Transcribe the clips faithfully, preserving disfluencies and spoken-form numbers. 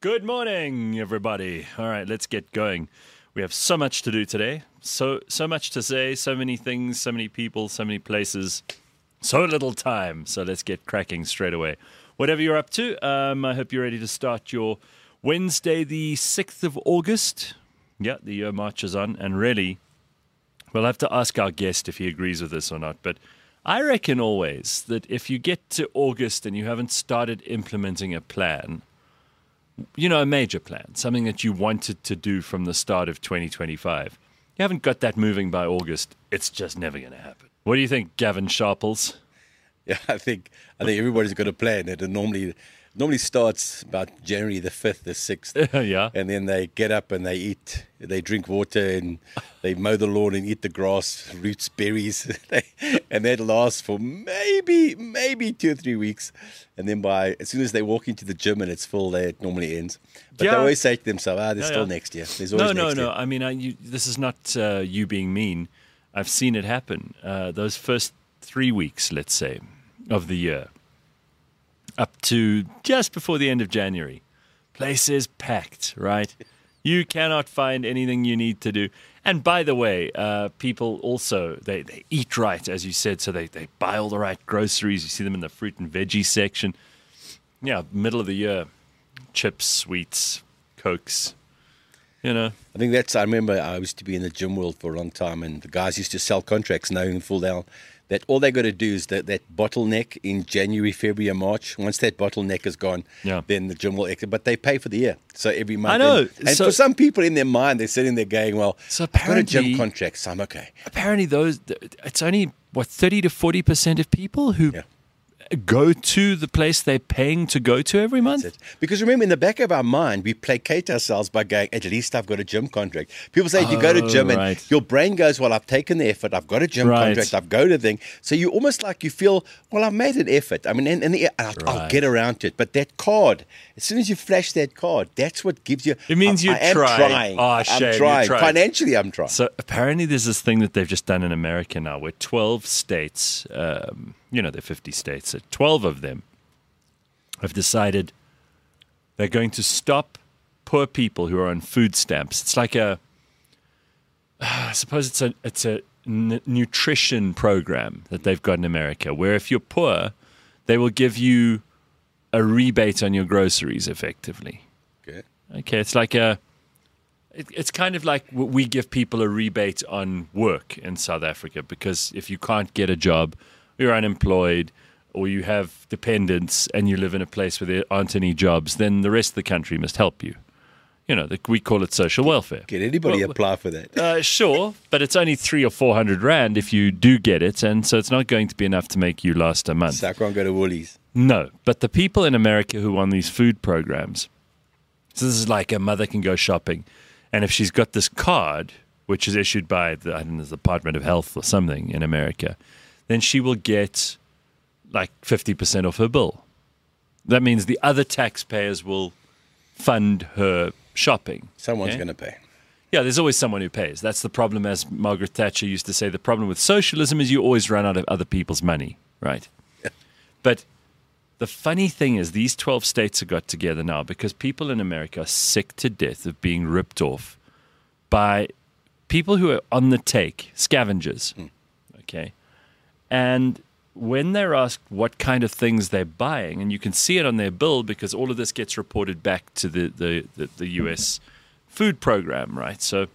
Good morning, everybody. All right, let's get going. We have so much to do today. So so much to say, so many things, so many people, so many places, so little time. So let's get cracking straight away. Whatever you're up to, um, I hope you're ready to start your Wednesday, the sixth of August. Yeah, the year marches on, and really, we'll have to ask our guest if he agrees with this or not, but I reckon always that if you get to August and you haven't started implementing a plan, you know, a major plan, something that you wanted to do from the start of twenty twenty-five, you haven't got that moving by August, it's just never going to happen. What do you think, Gavin Sharples? Yeah, I think I think everybody's got a plan. It normally normally starts about January the fifth, the sixth. Yeah. And then they get up and they eat, they drink water and they mow the lawn and eat the grass, roots, berries. And that lasts for maybe, maybe two or three weeks. And then by as soon as they walk into the gym and it's full, there it normally ends. But Yeah. they always say to themselves, ah, there's Yeah, still yeah. next year. There's always No, no, next no. year. I mean, I, you, this is not uh, you being mean. I've seen it happen. Uh, those first three weeks, let's say, of the year, up to just before the end of January, place is packed, right? You cannot find anything you need to do. And by the way, uh, people also, they, they eat right, as you said, so they, they buy all the right groceries. You see them in the fruit and veggie section. Yeah, middle of the year, chips, sweets, Cokes, you know. I think that's, I remember I used to be in the gym world for a long time, and the guys used to sell contracts knowing full down that all they got to do is that, that bottleneck in January, February, and March. Once that bottleneck is gone, Yeah. then the gym will exit. But they pay for the year. So every month. I know. And, and So- for some people in their mind, they're sitting there going, well, So I've got a gym apparently- contract, so I'm okay. Apparently, those it's only what thirty to forty percent of people who Yeah. go to the place they're paying to go to every month. That's it. Because remember, in the back of our mind, we placate ourselves by going, at least I've got a gym contract. People say, you go to Oh, gym and right. your brain goes, well, I've taken the effort. I've got a gym Right. contract. I've got a thing. So you almost like you feel, well, I've made an effort. I mean, and, and the, I'll, I'll Right. get around to it. But that card, as soon as you flash that card, that's what gives you. It means I, you're I am trying. trying. Oh, shame, I'm you're trying. trying. Financially, I'm trying. So apparently, there's this thing that they've just done in America now, where twelve states, um, you know, there are fifty states, so twelve of them have decided they're going to stop poor people who are on food stamps. It's like a, I suppose it's a it's a n- nutrition program that they've got in America, where if you're poor, they will give you a rebate on your groceries, effectively. Okay. Okay, it's like a, it, it's kind of like w- we give people a rebate on work in South Africa, because if you can't get a job, you're unemployed, or you have dependents and you live in a place where there aren't any jobs, then the rest of the country must help you. You know, the, we call it social welfare. Can anybody Well, apply for that? Uh, sure, but it's only three or four hundred rand if you do get it, and so it's not going to be enough to make you last a month. So I can't go to Woolies. No, but the people in America who are on these food programs, so this is like a mother can go shopping, and if she's got this card, which is issued by the, I don't know, the Department of Health or something in America, then she will get like fifty percent off her bill. That means the other taxpayers will fund her shopping. Someone's Okay? going to pay. Yeah, there's always someone who pays. That's the problem, as Margaret Thatcher used to say. The problem with socialism is you always run out of other people's money, right? Yeah. But the funny thing is these twelve states have got together now because people in America are sick to death of being ripped off by people who are on the take, scavengers, Mm. okay? And when they're asked what kind of things they're buying, and you can see it on their bill because all of this gets reported back to the, the, the, the U S food program, right? So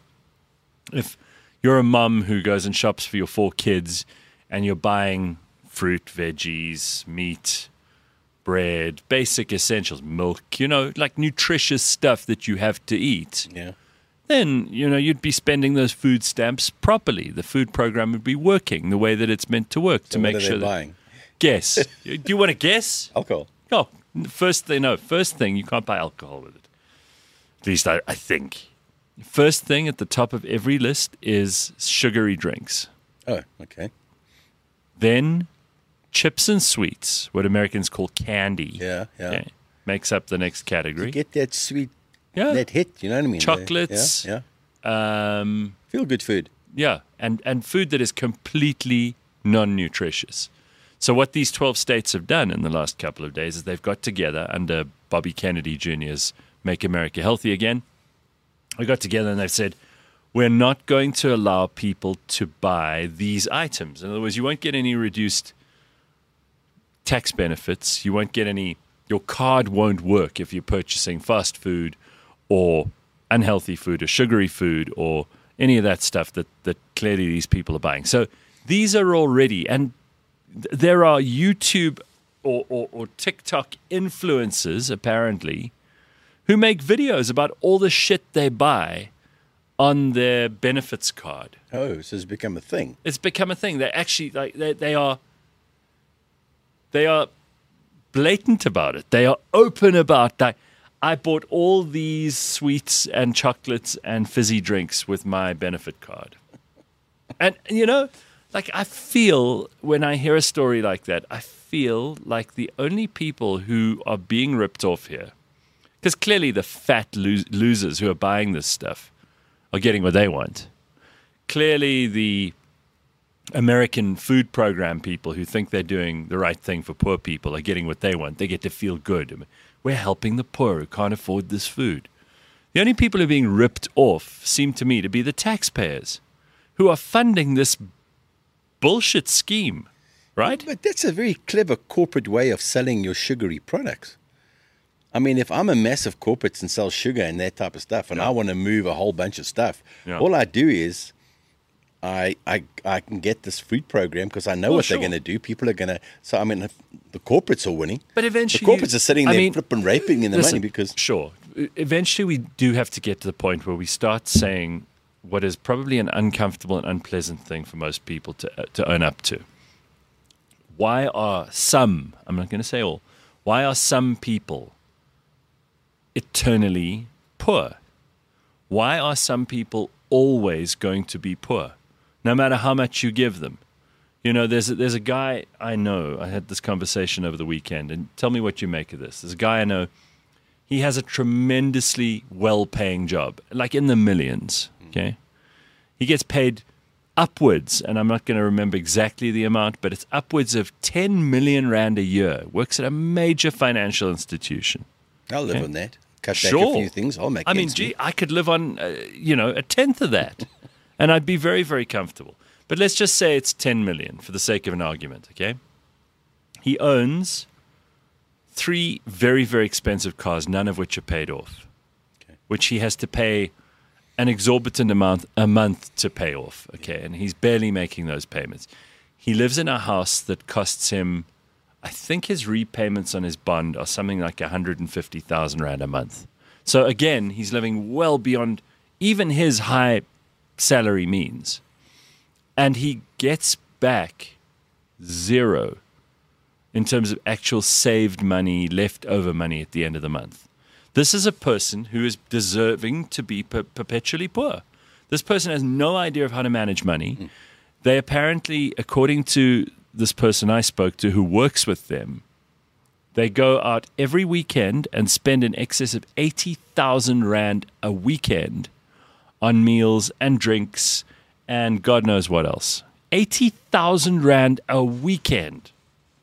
if you're a mum who goes and shops for your four kids and you're buying fruit, veggies, meat, bread, basic essentials, milk, you know, like nutritious stuff that you have to eat, Yeah. then, you know, you'd be spending those food stamps properly. The food program would be working the way that it's meant to work to So make what are sure they that. buying? Guess. Do you want to guess? Alcohol. Oh, first thing, no, first thing, you can't buy alcohol with it. At least I, I think. First thing at the top of every list is sugary drinks. Oh, okay. Then chips and sweets, what Americans call candy. Yeah, yeah. Okay, makes up the next category. Get that sweet, Yeah. that hit, you know what I mean? Chocolates. Yeah, yeah. Um, Feel good food. yeah, and, and food that is completely non-nutritious. So what these twelve states have done in the last couple of days is they've got together under Bobby Kennedy Junior's Make America Healthy Again. We got together and they've said, we're not going to allow people to buy these items. In other words, you won't get any reduced tax benefits. You won't get any, your card won't work if you're purchasing fast food or unhealthy food or sugary food or any of that stuff that, that clearly these people are buying. So these are already, and th- there are YouTube or, or, or TikTok influencers, apparently, who make videos about all the shit they buy on their benefits card. Oh, so it's become a thing. It's become a thing. They actually, like, they, they are, they are blatant about it. They are open about that. I bought all these sweets and chocolates and fizzy drinks with my benefit card. And, you know, like, I feel when I hear a story like that, I feel like the only people who are being ripped off here, because clearly the fat lo- losers who are buying this stuff are getting what they want. Clearly the American food program people who think they're doing the right thing for poor people are getting what they want. They get to feel good. We're helping the poor who can't afford this food. The only people who are being ripped off seem to me to be the taxpayers who are funding this bullshit scheme, right? But that's a very clever corporate way of selling your sugary products. I mean, if I'm a massive corporate and sell sugar and that type of stuff, and Yeah. I want to move a whole bunch of stuff, Yeah. all I do is I I I can get this food program because I know Well, what sure. they're going to do. People are going to. So I mean, if the corporates are winning. But The eventually, corporates are sitting I there mean, flipping, raping in the listen, money because sure, eventually we do have to get to the point where we start saying what is probably an uncomfortable and unpleasant thing for most people to uh, to own up to. Why are some? I'm not going to say all. Why are some people eternally poor? Why are some people always going to be poor, no matter how much you give them? You know, there's a, there's a guy I know. I had this conversation over the weekend, and tell me what you make of this. There's a guy I know. He has a tremendously well-paying job, like in the millions, okay? He gets paid upwards, and I'm not going to remember exactly the amount, but it's upwards of ten million rand a year. Works at a major financial institution. I'll live Okay. on that. Cut back Sure. a few things. I'll make. I mean, ends meet. gee, I could live on, uh, you know, a tenth of that, and I'd be very, very comfortable. But let's just say it's ten million for the sake of an argument, okay? He owns three very, very expensive cars, none of which are paid off, Okay. which he has to pay an exorbitant amount a month to pay off, okay? And he's barely making those payments. He lives in a house that costs him, I think his repayments on his bond are something like one hundred fifty thousand rand a month. So again, he's living well beyond even his high salary means. And he gets back zero in terms of actual saved money, leftover money at the end of the month. This is a person who is deserving to be per- perpetually poor. This person has no idea of how to manage money. Mm. They apparently, according to this person I spoke to who works with them, they go out every weekend and spend in excess of eighty thousand rand a weekend on meals and drinks and God knows what else. eighty thousand rand a weekend.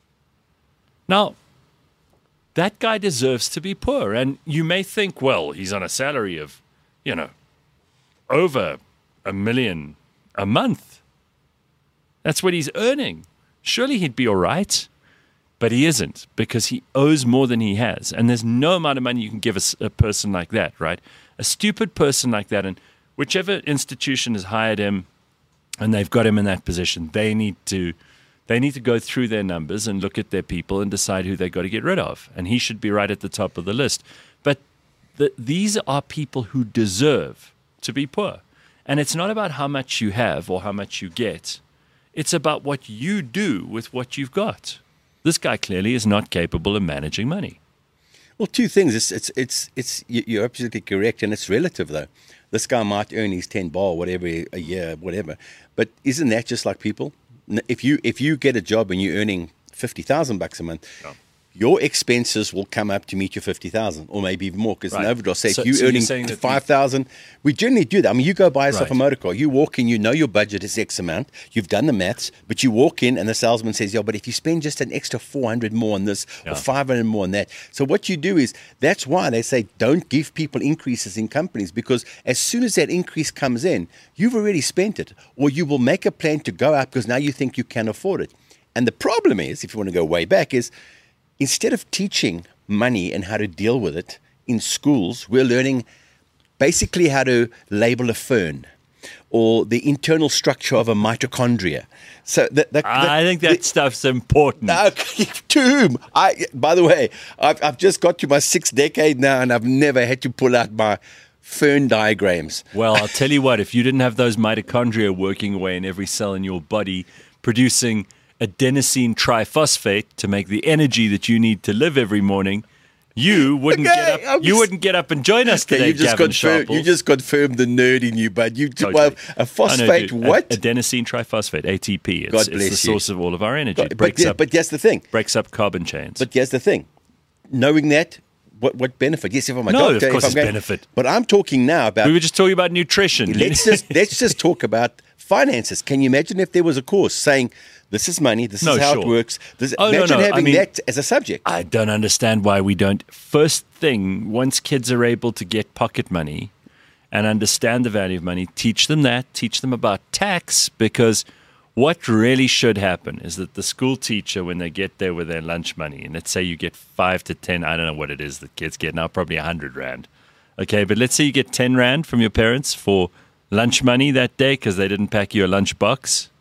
Now, that guy deserves to be poor. And you may think, well, he's on a salary of, you know, over a million a month. That's what he's earning. Surely he'd be all right. But he isn't, because he owes more than he has. And there's no amount of money you can give a, a person like that, right? A stupid person like that. And whichever institution has hired him and they've got him in that position, they need to they need to go through their numbers and look at their people and decide who they've got to get rid of. And he should be right at the top of the list. But the, these are people who deserve to be poor. And it's not about how much you have or how much you get. It's about what you do with what you've got. This guy clearly is not capable of managing money. Well, two things. It's it's it's it's you're absolutely correct, and it's relative though. This guy might earn his ten bar, whatever a year, whatever. But isn't that just like people? If you if you get a job and you're earning fifty thousand bucks a month, No. your expenses will come up to meet your fifty thousand or maybe even more, because Right. an overdraft, say So- if you're so you're earning saying that five thousand, we generally do that. I mean, you go buy yourself Right. a motor car, you walk in, you know your budget is X amount, you've done the maths, but you walk in and the salesman says, yeah, but if you spend just an extra four hundred more on this Yeah. or five hundred more on that. So what you do is, that's why they say don't give people increases in companies, because as soon as that increase comes in, you've already spent it, or you will make a plan to go up because now you think you can afford it. And the problem is, if you want to go way back, is instead of teaching money and how to deal with it in schools, we're learning basically how to label a fern or the internal structure of a mitochondria. So the, the, I think that stuff's important. the, to whom? I, by the way, I've, I've just got to my sixth decade now, and I've never had to pull out my fern diagrams. Well, I'll tell you what, if you didn't have those mitochondria working away in every cell in your body, producing adenosine triphosphate to make the energy that you need to live every morning, you wouldn't Okay, get up. I'm You s- wouldn't get up and join us Okay, today, you just Gavin confirmed. Sharple. You just confirmed the nerd in you, bud. You Totally. well, a I know, phosphate. dude. What? A- adenosine triphosphate, A T P. It's, God it's bless the you. source of all of our energy. It but, breaks yeah, up, but here's the thing. breaks up carbon chains. But here's the thing. Knowing that, what what benefit? Yes, if I'm a No, of doctor, course if I'm it's going, benefit. But I'm talking now about. we were just talking about nutrition. let's just let's just talk about finances. Can you imagine if there was a course saying this is money, this No, is how sure. it works? This, Oh, no, imagine no, I having mean- that as a subject. I don't understand why we don't. First thing, once kids are able to get pocket money and understand the value of money, teach them that, teach them about tax, because what really should happen is that the school teacher, when they get there with their lunch money, and let's say you get five to ten, I don't know what it is that kids get now, probably a hundred rand. Okay, but let's say you get ten rand from your parents for lunch money that day because they didn't pack you a lunch box.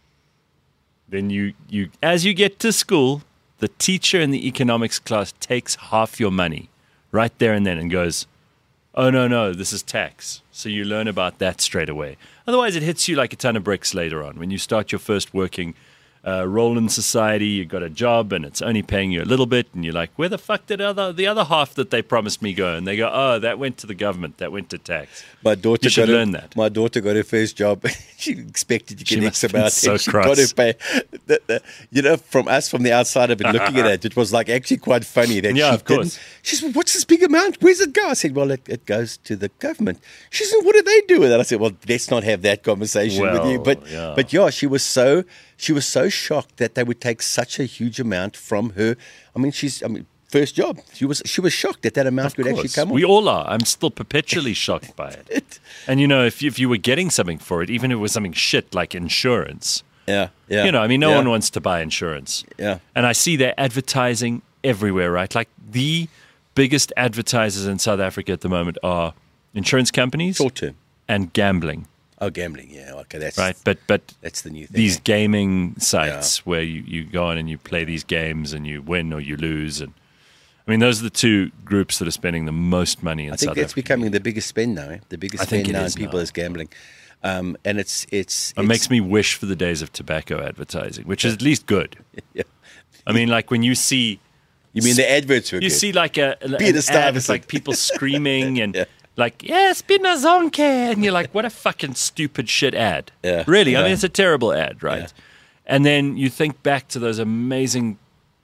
Then you, you, as you get to school, the teacher in the economics class takes half your money right there and then and goes, oh, no, no, this is tax. So you learn about that straight away. Otherwise, it hits you like a ton of bricks later on. When you start your first working uh, role in society, you've got a job and it's only paying you a little bit. And you're like, where the fuck did other, the other half that they promised me go? And they go, oh, that went to the government. That went to tax. My daughter You should got her- learn that. My daughter got her first job. She expected to She get must X have been amount. so and she cross. got to pay. The, the, you know, from us from the outside of it, looking at it, it was like actually quite funny that Yeah, she of course. didn't. She said, "What's this big amount? Where's it go?" I said, "Well, it, it goes to the government." She said, "What do they do with it?" I said, "Well, let's not have that conversation with you." Well, But yeah. but yeah, she was so she was so shocked that they would take such a huge amount from her. I mean, she's I mean. First job, she was she was shocked that that amount Of would actually course. come. We off. all are. I'm still perpetually shocked by it. It- And, you know, if you, if you were getting something for it, even if it was something shit like insurance, Yeah, yeah. you know, I mean, no yeah, one wants to buy insurance. Yeah. And I see they're advertising everywhere, right? Like the biggest advertisers in South Africa at the moment are insurance companies short term. and gambling, Oh, gambling. Yeah, okay, that's right? But but That's the new thing. these gaming sites where you, you go on and you play these games and you win or you lose. And I mean, those are the two groups that are spending the most money in I think South that's Africa. becoming the biggest spend now. Eh? The biggest I think spend it now is in people now. is gambling, um, and it's it's It it's, makes me wish for the days of tobacco advertising, which is at least good. Yeah. I mean, like when you see You mean the adverts were you good? see like a an Peter ad, Stuyvesant. it's like people screaming and Yeah. like yes, Pina Zonke, and you're like, what a fucking stupid shit ad. Yeah. Really, I Yeah. mean, it's a terrible ad, right? Yeah. And then you think back to those amazing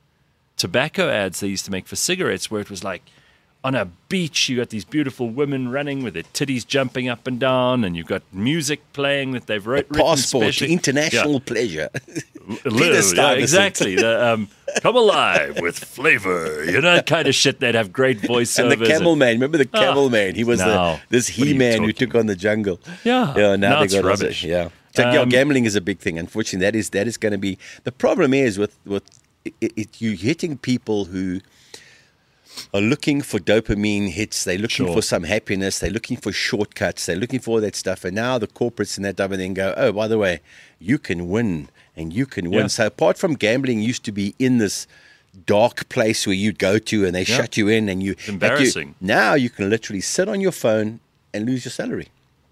tobacco ads they used to make for cigarettes, where it was like on a beach, you got these beautiful women running with their titties jumping up and down, and you've got music playing that they've wrote, written passport to specially. international Yeah. pleasure. Lou, yeah, Stuyvesant. exactly. The, um, come alive with flavor. You know, that kind of shit. They'd have great voiceovers. And the camel man, remember the camel man? He was no. the this What are you he man who talking took on the jungle. Yeah. yeah. Now, Now they it's got us- rubbish. yeah. So yeah, Um, gambling is a big thing. Unfortunately, that is that is going to be the problem. Is with with it, it, you hitting people who are looking for dopamine hits. They're looking Sure. for some happiness. They're looking for shortcuts. They're looking for all that stuff. And now the corporates and that type of thing go, oh, by the way, you can win and you can win. Yeah. So apart from gambling, used to be in this dark place where you'd go to and they Yeah. shut you in and you. It's embarrassing. like you- now you can literally sit on your phone and lose your salary.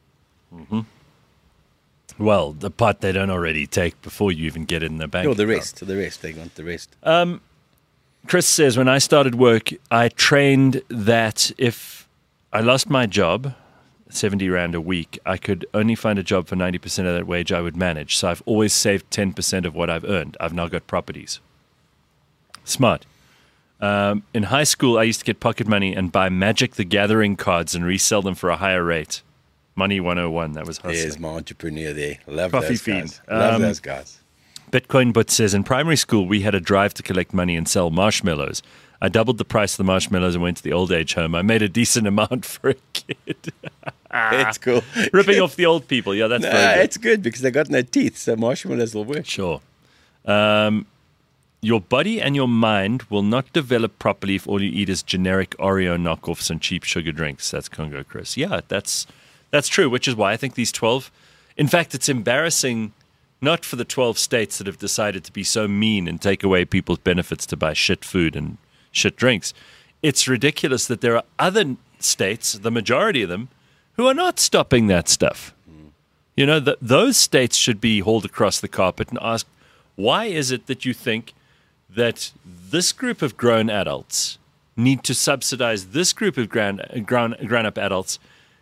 Well, the part they don't already take before you even get it in the bank. Or the account. rest. The rest. They want the rest. Chris says, when I started work, I trained that if I lost my job, seventy rand a week, I could only find a job for ninety percent of that wage I would manage. So I've always saved ten percent of what I've earned. I've now got properties. Smart. Um, in high school, I used to get pocket money and buy Magic the Gathering cards and resell them for a higher rate. Money one oh one, that was hustling. There's my entrepreneur there. Love Coffee those fiend. guys. Love Um, those guys. Bitcoin But says, in primary school, we had a drive to collect money and sell marshmallows. I doubled the price of the marshmallows and went to the old age home. I made a decent amount for a kid. It's cool. Ripping off the old people. Yeah, that's Nah, very good. it's good because they got no teeth, so marshmallows will work. Sure. Um, your body and your mind will not develop properly if all you eat is generic Oreo knockoffs and cheap sugar drinks. That's Congo Chris. Yeah, that's that's true, which is why I think these twelve... In fact, it's embarrassing not for the twelve states that have decided to be so mean and take away people's benefits to buy shit food and shit drinks. It's ridiculous that there are other states, the majority of them, who are not stopping that stuff. Mm. You know, th- those states should be hauled across the carpet and asked, why is it that you think that this group of grown adults need to subsidize this group of grown, grown, grown-up adults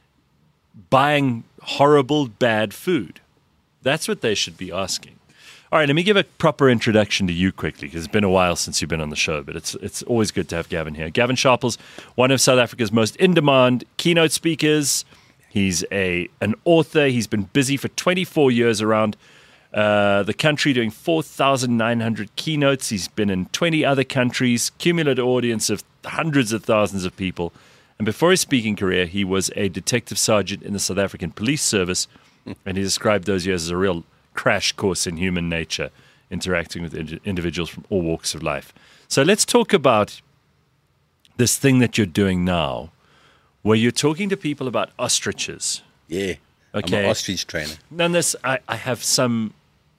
buying horrible, bad food? That's what they should be asking. All right, let me give a proper introduction to you quickly, because it's been a while since you've been on the show, but it's it's always good to have Gavin here. Gavin Sharples, one of South Africa's most in-demand keynote speakers. He's a an author. He's been busy for twenty-four years around uh, the country doing four thousand nine hundred keynotes. He's been in twenty other countries, cumulative audience of hundreds of thousands of people. And before his speaking career, he was a detective sergeant in the South African Police Service, and he described those years as a real crash course in human nature, interacting with ind- individuals from all walks of life. So let's talk about this thing that you're doing now, where you're talking to people about ostriches. Yeah. Okay. I'm an ostrich trainer. Nonetheless, I, I have some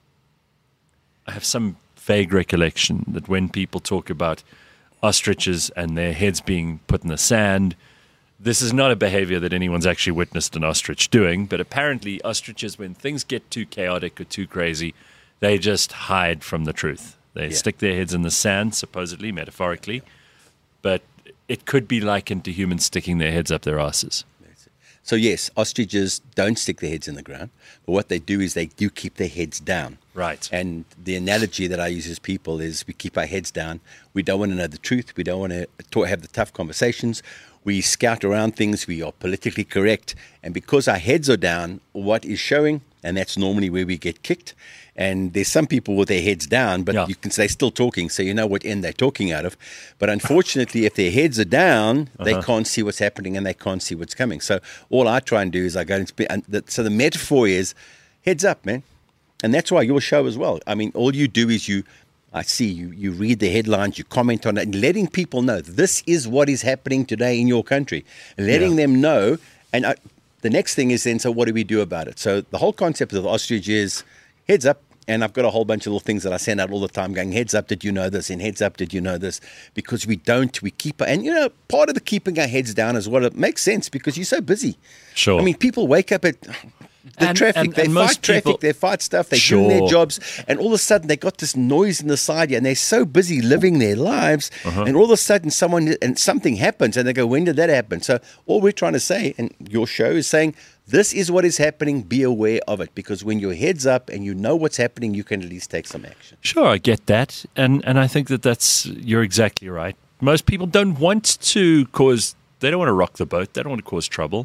I have some vague recollection that when people talk about ostriches and their heads being put in the sand, this is not a behavior that anyone's actually witnessed an ostrich doing, but apparently ostriches, when things get too chaotic or too crazy, they just hide from the truth. They Yeah. stick their heads in the sand, supposedly, metaphorically, but it could be likened to humans sticking their heads up their asses. So yes, ostriches don't stick their heads in the ground, but what they do is they do keep their heads down. Right. And the analogy that I use as people is we keep our heads down. We don't want to know the truth. We don't want to talk, have the tough conversations. We scout around things. We are politically correct. And because our heads are down, what is showing? And that's normally where we get kicked. And there's some people with their heads down, but Yeah. you can say still talking, so you know what end they're talking out of. But unfortunately, if their heads are down, they Uh-huh. can't see what's happening and they can't see what's coming. So all I try and do is I go and speak. And the, so the metaphor is heads up, man. And that's why your show as well. I mean, all you do is you, I see you, you read the headlines, you comment on it, and letting people know this is what is happening today in your country. Letting Yeah. them know. And I, the next thing is then, so what do we do about it? So the whole concept of the ostrich is heads up. And I've got a whole bunch of little things that I send out all the time going, heads up, did you know this? And heads up, did you know this? Because we don't, we keep, and you know, part of the keeping our heads down as well, it makes sense because you're so busy. Sure. I mean, people wake up at the And- traffic, and- they and fight most traffic, people- they fight stuff, they're doing their Sure. jobs, and all of a sudden they got this noise in the side, and they're so busy living their lives, Uh-huh. and all of a sudden someone, and something happens, and they go, when did that happen? So all we're trying to say, and your show is saying, this is what is happening, be aware of it, because when your head's up and you know what's happening, you can at least take some action. Sure, I get that, and and I think that that's you're exactly right. Most people don't want to cause, they don't want to rock the boat, they don't want to cause trouble,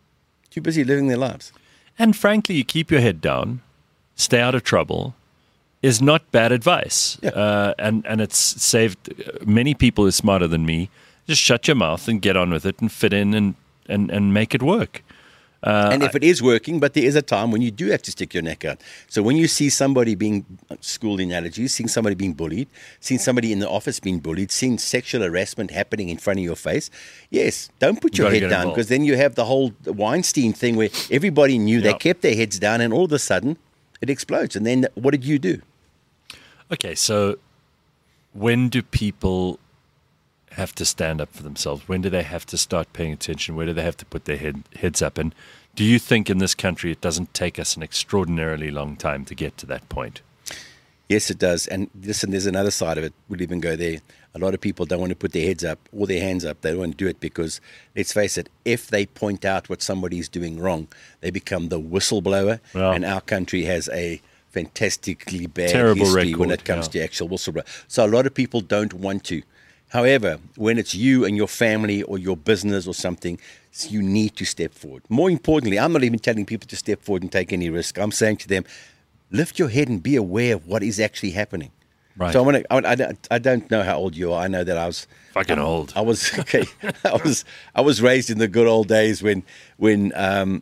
Too busy living their lives. and frankly, you keep your head down, stay out of trouble, is not bad advice, Yeah. uh, and and it's saved many people who are smarter than me. Just shut your mouth and get on with it, and fit in and and and make it work. Uh, and if it is working, but there is a time when you do have to stick your neck out. So when you see somebody being, school analogies, seeing somebody being bullied, seeing somebody in the office being bullied, seeing sexual harassment happening in front of your face, yes, don't put You your gotta head get down, involved. because then you have the whole Weinstein thing where everybody knew, they Yeah. kept their heads down, and all of a sudden it explodes. And then what did you do? Okay, so when do people have to stand up for themselves? When do they have to start paying attention? Where do they have to put their head, heads up? And do you think in this country it doesn't take us an extraordinarily long time to get to that point? Yes, it does. And listen, there's another side of it. We'll even go there. A lot of people don't want to put their heads up or their hands up. They don't want to do it because, let's face it, if they point out what somebody's doing wrong, they become the whistleblower. Yeah. And our country has a fantastically bad Terrible history when record, it comes yeah. to actual whistleblower. So a lot of people don't want to However, when it's you and your family or your business or something, you need to step forward. More importantly, I'm not even telling people to step forward and take any risk. I'm saying to them, lift your head and be aware of what is actually happening. Right. So I, want to, I, I, I don't know how old you are. I know that I was fucking old. I was okay. I was I was raised in the good old days when when um,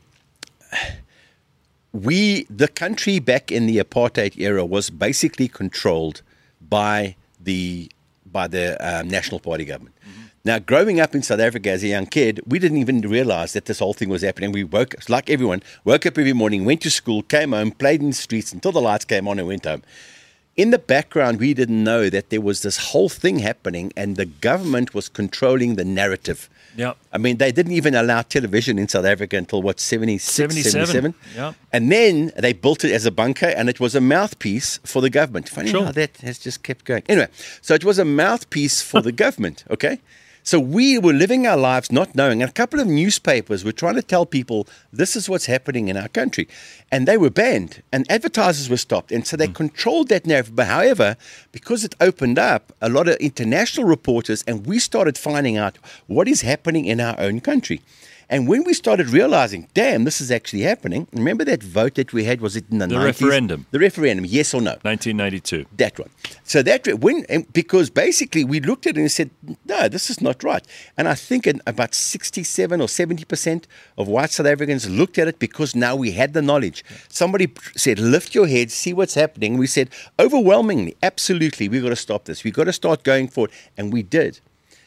we the country back in the apartheid era was basically controlled by the by the um, National Party government. Mm-hmm. Now, growing up in South Africa as a young kid, we didn't even realize that this whole thing was happening. We woke, like everyone, woke up every morning, went to school, came home, played in the streets until the lights came on and went home. In the background, we didn't know that there was this whole thing happening and the government was controlling the narrative. Yeah. I mean, they didn't even allow television in South Africa until, what, seventy-six, seventy-seven. seventy-seven? Yeah. And then they built it as a bunker and it was a mouthpiece for the government. Funny Sure. how that has just kept going. Anyway, so it was a mouthpiece for the government, okay? So we were living our lives not knowing. And a couple of newspapers were trying to tell people this is what's happening in our country. And they were banned and advertisers were stopped. And so they mm. controlled that narrative. But however, because it opened up, a lot of international reporters and we started finding out what is happening in our own country. And when we started realizing, damn, this is actually happening. Remember that vote that we had? Was it in the, the nineties? referendum? The referendum, yes or no? nineteen ninety-two. That one. So that when and because basically we looked at it and said, no, this is not right. And I think about sixty-seven or seventy percent of white South Africans looked at it because now we had the knowledge. Somebody said, lift your head, see what's happening. We said, overwhelmingly, absolutely, we've got to stop this. We've got to start going forward. And we did.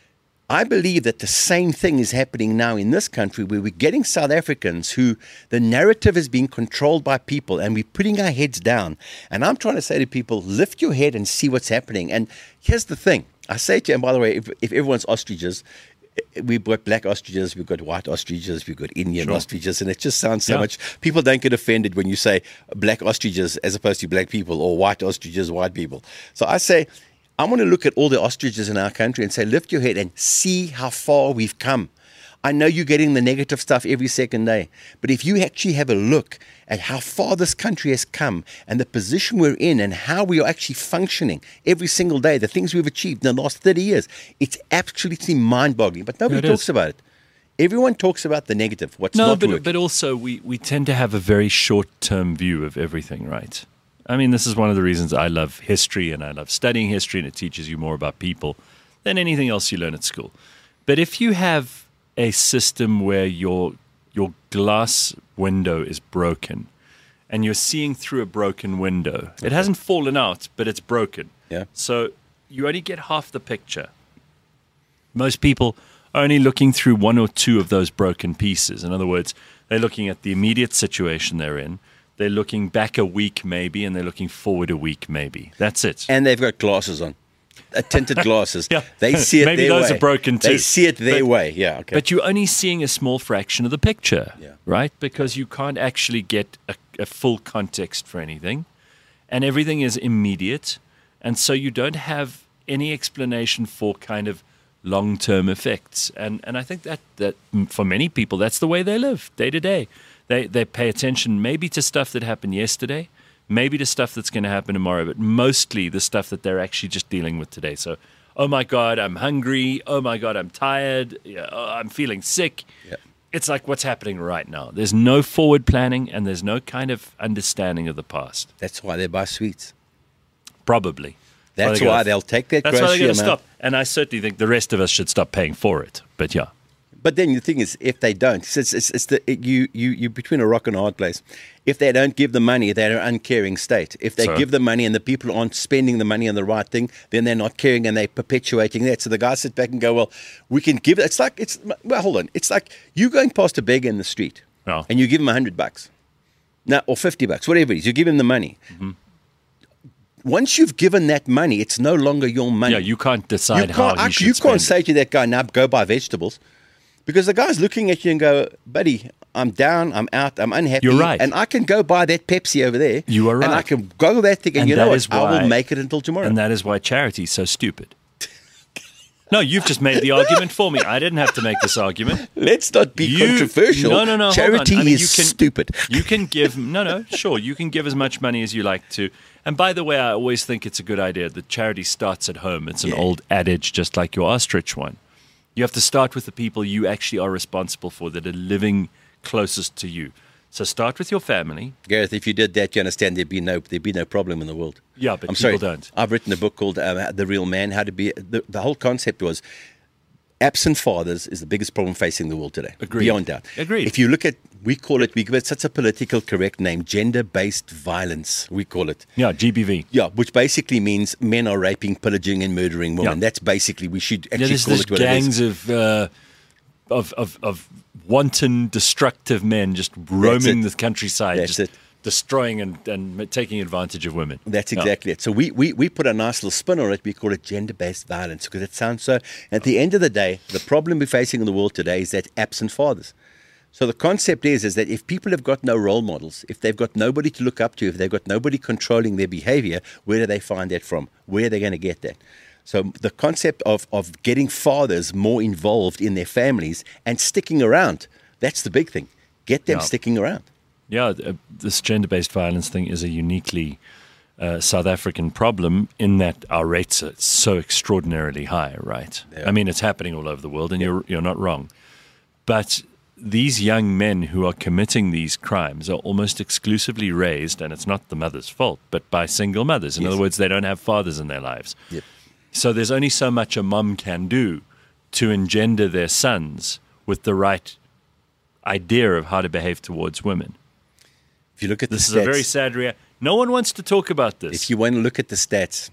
I believe that the same thing is happening now in this country where we're getting South Africans who the narrative is being controlled by people and we're putting our heads down. And I'm trying to say to people, lift your head and see what's happening. And here's the thing. I say to you, and by the way, if, if everyone's ostriches, we've got black ostriches, we've got white ostriches, we've got Indian sure. ostriches, and it just sounds so yeah. much. People don't get offended when you say black ostriches as opposed to black people or white ostriches, white people. So I say, I want to look at all the ostriches in our country and say, lift your head and see how far we've come. I know you're getting the negative stuff every second day, but if you actually have a look at how far this country has come and the position we're in and how we are actually functioning every single day, the things we've achieved in the last thirty years, it's absolutely mind-boggling, but nobody yeah, talks is. about it. Everyone talks about the negative, what's no, not but, working. but also we, we tend to have a very short-term view of everything, right? I mean, this is one of the reasons I love history and I love studying history, and it teaches you more about people than anything else you learn at school. But if you have a system where your your glass window is broken and you're seeing through a broken window, okay. It hasn't fallen out, but it's broken. Yeah. So you only get half the picture. Most people are only looking through one or two of those broken pieces. In other words, they're looking at the immediate situation they're in. They're looking back a week maybe, and they're looking forward a week maybe. That's it. And they've got glasses on, uh, tinted glasses. Yeah. They see it maybe their way. Maybe those are broken too. They see it their but, way, yeah. Okay. But you're only seeing a small fraction of the picture, yeah. right? Because you can't actually get a, a full context for anything, and everything is immediate, and so you don't have any explanation for kind of long-term effects. And and I think that, that for many people, that's the way they live day to day. They they pay attention maybe to stuff that happened yesterday, maybe to stuff that's going to happen tomorrow, but mostly the stuff that they're actually just dealing with today. So, oh my God, I'm hungry. Oh my God, I'm tired. Yeah, oh, I'm feeling sick. Yeah. It's like what's happening right now. There's no forward planning and there's no kind of understanding of the past. That's why they buy sweets. Probably. That's why, why they'll take that That's grocery why they're going to amount. stop. And I certainly think the rest of us should stop paying for it. But yeah. But then the thing is, if they don't, it's, it's, it's the, it, you, you, you're between a rock and a hard place. If they don't give the money, they're an uncaring state. If they so, give the money and the people aren't spending the money on the right thing, then they're not caring and they're perpetuating that. So the guys sit back and go, well, we can give it. It's like, it's, well, hold on. It's like you going past a beggar in the street oh. and you give him a hundred bucks. Now, or fifty bucks, whatever it is, you give him the money. Mm-hmm. Once you've given that money, it's no longer your money. Yeah, you can't decide you how can't, he I, should You spend can't say to that guy, now go buy vegetables. Because the guy's looking at you and go, buddy, I'm down, I'm out, I'm unhappy. You're right. And I can go buy that Pepsi over there. You are right. And I can go that thing and, and you know what? why, I will make it until tomorrow. And that is why charity is so stupid. No, you've just made the argument for me. I didn't have to make this argument. Let's not be you, controversial. No, no, no. Charity I mean, is you can, stupid. You can give, no, no, sure. You can give as much money as you like to. And by the way, I always think it's a good idea that charity starts at home. It's an Yeah. old adage, just like your ostrich one. You have to start with the people you actually are responsible for that are living closest to you. So start with your family. Gareth, if you did that, you understand there'd be no there'd be no problem in the world. Yeah, but I'm people sorry, don't. I've written a book called um, The Real Man. How to be. The, the whole concept was absent fathers is the biggest problem facing the world today. Agreed. Beyond doubt. Agreed. If you look at, we call it, we give it such a political correct name, gender-based violence. We call it. Yeah, G B V. Yeah, which basically means men are raping, pillaging, and murdering women. Yeah. That's basically we should Yeah, actually there's call this it what it is. gangs of, uh, of of of wanton, destructive men just roaming it. the countryside, That's just it. destroying and, and taking advantage of women. That's Yeah. exactly it. So we, we, we put a nice little spin on it. We call it gender-based violence because it sounds so. At the end of the day, the problem we're facing in the world today is that absent fathers. So the concept is, is that if people have got no role models, if they've got nobody to look up to, if they've got nobody controlling their behavior, where do they find that from? Where are they going to get that? So the concept of, of getting fathers more involved in their families and sticking around, that's the big thing. Get them Yeah. sticking around. Yeah, uh, this gender-based violence thing is a uniquely uh, South African problem in that our rates are so extraordinarily high, right? Yeah. I mean, it's happening all over the world, and you're you're not wrong. But these young men who are committing these crimes are almost exclusively raised, and it's not the mother's fault, but by single mothers. In Yes. other words, they don't have fathers in their lives. Yep. So there's only so much a mum can do to engender their sons with the right idea of how to behave towards women. If you look at This the is stats, a very sad reality. No one wants to talk about this. if you want to look at the stats,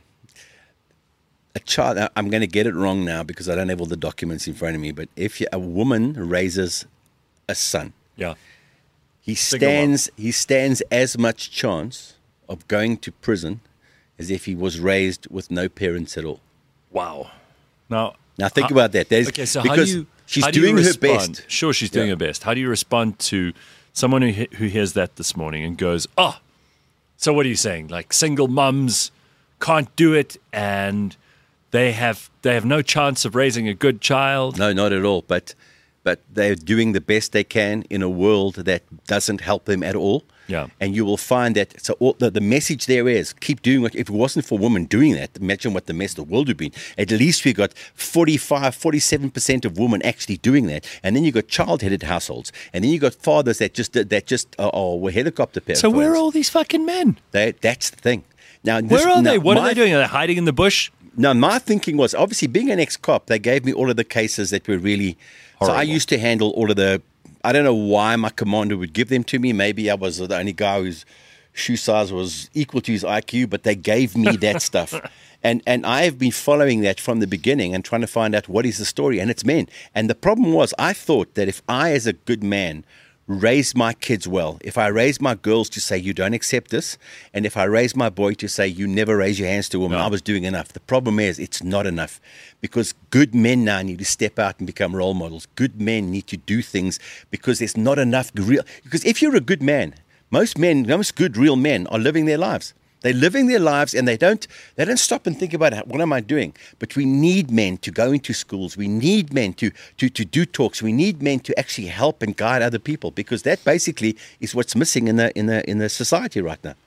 a child, I- I'm going to get it wrong now because I don't have all the documents in front of me, but if you, a woman raises a son, yeah. he Single mom. stands he stands as much chance of going to prison as if he was raised with no parents at all. Wow. Now, Now think how- about that. There's, okay, so how do because you she's how do you doing her respond? best. Sure, she's doing Yeah. her best. How do you respond to someone who he- who hears that this morning and goes, "Oh, so what are you saying? Like single mums can't do it, and they have they have no chance of raising a good child." No, not at all. But but they're doing the best they can in a world that doesn't help them at all. Yeah. And you will find that. So all, the, the message there is keep doing what. If it wasn't for women doing that, imagine what the mess the world would be. At least we got forty-five, forty-seven percent of women actually doing that. And then you got child-headed households. And then you got fathers that just that just uh, oh, were helicopter parents. So where are all these fucking men? They, that's the thing. Now, this, Where are now, they? What are my- they doing? Are they hiding in the bush? No, my thinking was obviously being an ex-cop, they gave me all of the cases that were really. So I Horrible. used to handle all of the. I don't know why my commander would give them to me. Maybe I was the only guy whose shoe size was equal to his I Q, but they gave me that stuff. And and I have been following that from the beginning and trying to find out what is the story. And it's men. And the problem was I thought that if I, as a good man, raised my kids well, if I raised my girls to say, you don't accept this, and if I raised my boy to say, you never raise your hands to a woman, No. I was doing enough. The problem is it's not enough because good men now need to step out and become role models. Good men need to do things because there's not enough real. Because if you're a good man, most men, most good real men are living their lives. They're living their lives and they don't they don't stop and think about what am I doing. But we need men to go into schools. We need men to, to, to do talks. We need men to actually help and guide other people because that basically is what's missing in the in the in the society right now.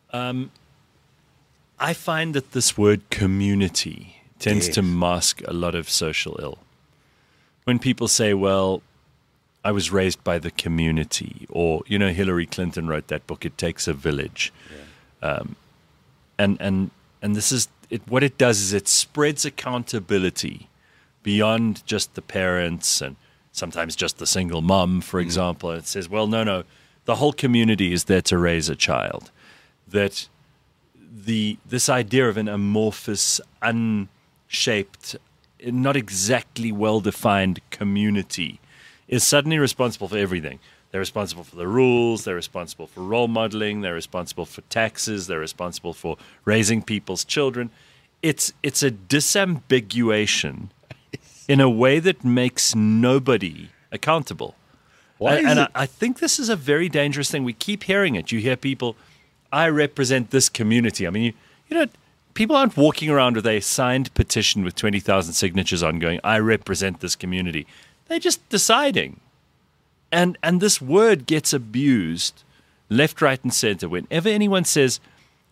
I find that this word community tends Yes. to mask a lot of social ill. When people say, well, I was raised by the community, or, you know, Hillary Clinton wrote that book, It Takes a Village. Um, and, and, and this is, it, what it does is it spreads accountability beyond just the parents and sometimes just the single mom, for example. And it says, well, no, no, the whole community is there to raise a child. That the this idea of an amorphous, unshaped, not exactly well-defined community is suddenly responsible for everything. They're responsible for the rules, they're responsible for role modeling, they're responsible for taxes, they're responsible for raising people's children. It's it's a disambiguation in a way that makes nobody accountable. Why and is and it- I, I think this is a very dangerous thing. We keep hearing it. You hear people, I represent this community. I mean, you, you know, people aren't walking around with a signed petition with twenty thousand signatures on going, I represent this community. They're just deciding. And and this word gets abused left, right, and center. Whenever anyone says,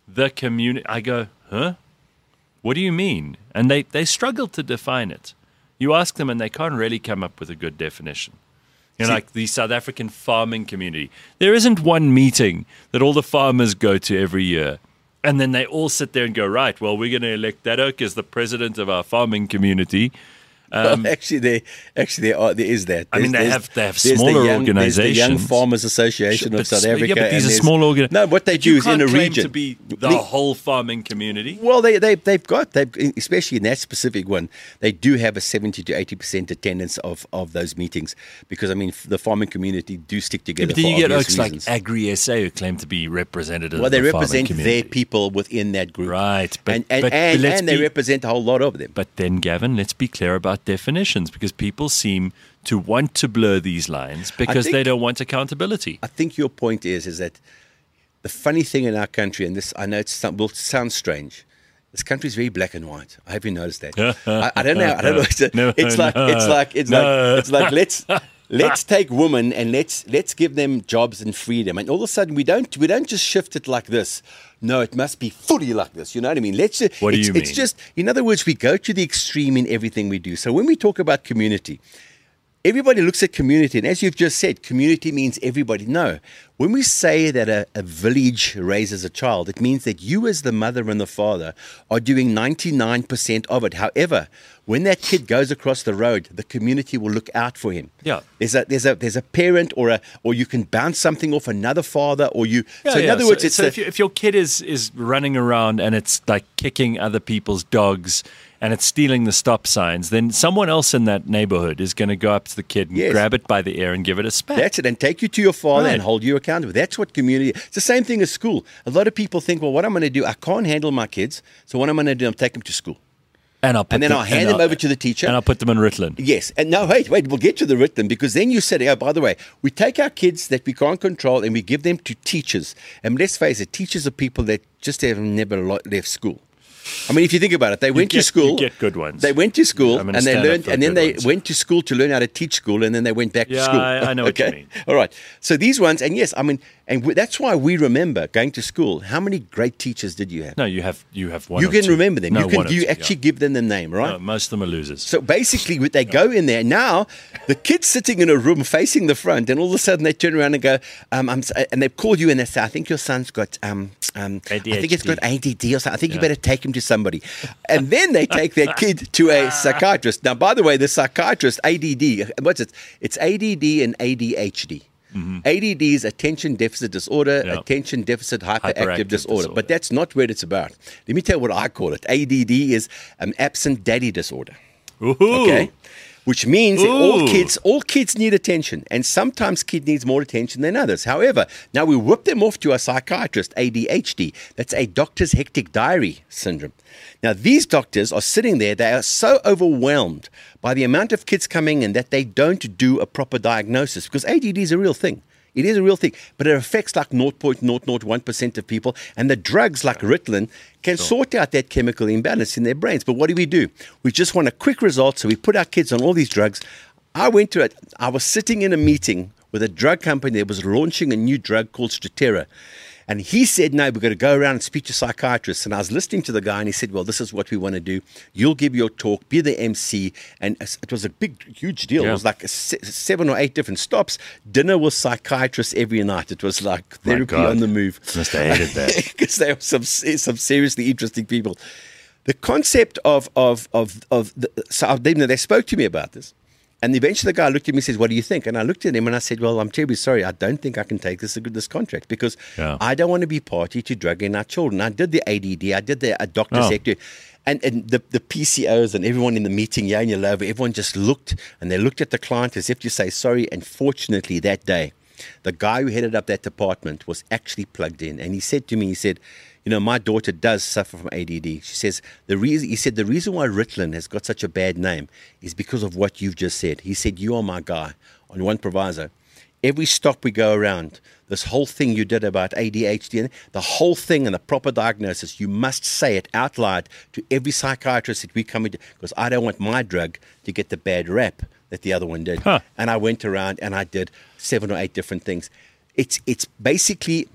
the community. I go, huh? What do you mean? And they, they struggle to define it. You ask them and they can't really come up with a good definition. You know, See, like the South African farming community. There isn't one meeting that all the farmers go to every year. And then they all sit there and go, right, well, we're going to elect that oak as the president of our farming community. Um, well, actually, there, actually, there, are, there is that. I mean, they There's- have they have there's the smaller young- There's the Young organizations. Farmers Association But of South s- Africa. Yeah, but these and are there's- small organizations. No, what they do you is in can't a claim region. to be the Le- whole farming community. Well, they, they, they've got, they've, especially in that specific one, they do have a seventy to eighty percent attendance of, of those meetings because, I mean, f- the farming community do stick Yeah, together but then for you get obvious oaks like reasons. Agri-S A who claim to be representative Well, of they the farming represent community. their people within that group. Right, but, and and, but, and, but let's and they be, represent a whole lot of them. But then, Gavin, let's be clear about definitions because people seem to want to blur these lines because think- they don't want accountability. I think your point is is that the funny thing in our country, and this I know it will sound strange, this country is very black and white. I hope you noticed that. I, I don't know. I don't know. It's, No, it's like no, it's like it's no. like it's like let's let's take women and let's let's give them jobs and freedom. And all of a sudden we don't we don't just shift it like this. No, it must be fully like this. You know what I mean? Let's. What do it's, you It's mean? just, in other words, we go to the extreme in everything we do. So when we talk about community, everybody looks at community, and as you've just said, community means everybody. No. When we say that a, a village raises a child, it means that you as the mother and the father are doing ninety-nine percent of it. However, when that kid goes across the road, the community will look out for him. Yeah. There's a there's a there's a parent or a or you can bounce something off another father or you Yeah, so in yeah. other So- words it's so a, if, you, if your kid is is running around and it's like kicking other people's dogs and it's stealing the stop signs, then someone else in that neighborhood is going to go up to the kid and Yes. grab it by the ear and give it a spat. That's it, and take you to your father Right. and hold you accountable. That's what community. It's the same thing as school. A lot of people think, well, what I'm going to do, I can't handle my kids, so what I'm going to do, I'm take them to school, and I'll put and then them, I'll hand and them over to the teacher. and I'll put them in Ritalin. Yes, and no, wait, wait, we'll get to the written because then you said, oh, by the way, we take our kids that we can't control and we give them to teachers. And let's face it, teachers are people that just have never lo- left school. I mean, if you think about it, they went get- to school. you get good ones. They went to school I'm gonna and they stand up learned, for and then good they ones. went to school to learn how to teach school, and then they went back Yeah, to school. I- I know what you Okay? mean. All right. So these ones, and yes, I mean, and w- that's why we remember going to school. How many great teachers did you have? No, you have you have one. you or can two. remember them. No, you can. one or You two, actually yeah. give them the name, right? No, most of them are losers. So basically, they go in there. Now, the kid's sitting in a room facing the front, and all of a sudden they turn around and go, um, I'm, s- and they call you and they say, I think your son's got, um, um, I think it's got A D D or something. I think you better take him to somebody. And then they take their kid to a psychiatrist. Now, by the way, the psychiatrist, A D D, what's it? It's A D D and A D H D. Mm-hmm. A D D is attention deficit disorder, Yeah. attention deficit hyperactive, Hyperactive disorder. disorder. But that's not what it's about. Let me tell you what I call it. A D D is um, absent daddy disorder. Ooh. Okay. Which means that all Ooh. kids, all kids need attention, and sometimes kid needs more attention than others. However, now we whip them off to a psychiatrist, A D H D. That's a doctor's hectic diary syndrome. Now these doctors are sitting there; they are so overwhelmed by the amount of kids coming in that they don't do a proper diagnosis because A D D is a real thing. It is a real thing, but it affects like zero point zero zero one percent of people, and the drugs like Ritalin can sort out that chemical imbalance in their brains. But what do we do? We just want a quick result, so we put our kids on all these drugs. I went to it. I was sitting in a meeting with a drug company that was launching a new drug called Strattera. And he said, no, we've got to go around and speak to psychiatrists. And I was listening to the guy, and he said, well, this is what we want to do. You'll give your talk, be the M C. And it was a big, huge deal. Yeah. It was like a se- seven or eight different stops. Dinner with psychiatrists every night. It was like My therapy God. on the move. Must have hated that. Because they were some, some seriously interesting people. The concept of, of, of, of the, so they, they spoke to me about this. And eventually the guy looked at me and says, what do you think? And I looked at him and I said, well, I'm terribly sorry. I don't think I can take this this contract because Yeah. I don't want to be party to drugging our children. I did the A D D. I did the a doctor's Oh. secretary. And, and the, the P C Os and everyone in the meeting, yeah, and you love, everyone just looked and they looked at the client as if to say sorry. And fortunately that day, the guy who headed up that department was actually plugged in. And he said to me, he said, you know, my daughter does suffer from A D D. She says, the reason, he said, the reason why Ritalin has got such a bad name is because of what you've just said. He said, you are my guy on one proviso. Every stop we go around, this whole thing you did about A D H D, the whole thing and the proper diagnosis, you must say it out loud to every psychiatrist that we come into, because I don't want my drug to get the bad rap that the other one did. Huh. And I went around and I did seven or eight different things. It's it's basically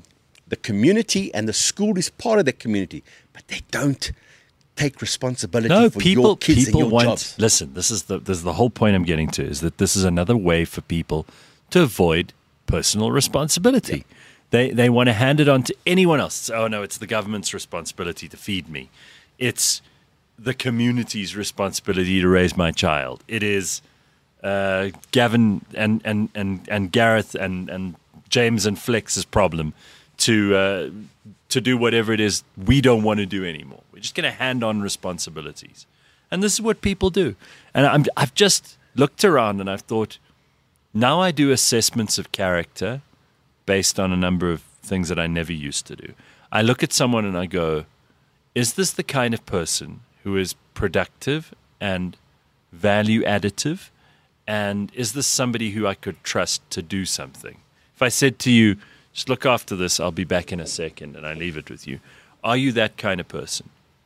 the community, and the school is part of the community, but they don't take responsibility No, for people, your kids people and your want, jobs. listen, this is, the, this is the whole point I'm getting to, is that this is another way for people to avoid personal responsibility. Yeah. They, they want to hand it on to anyone else. Oh, no, it's the government's responsibility to feed me. It's the community's responsibility to raise my child. It is uh, Gavin and, and, and, and Gareth and, and James and Flex's problem to uh, to do whatever it is we don't want to do anymore. We're just going to hand on responsibilities. And this is what people do. And I'm, I've just looked around and I've thought, now I do assessments of character based on a number of things that I never used to do. I look at someone and I go, is this the kind of person who is productive and value additive? And is this somebody who I could trust to do something? If I said to you, just look after this, I'll be back in a second, and I leave it with you, are you that kind of person?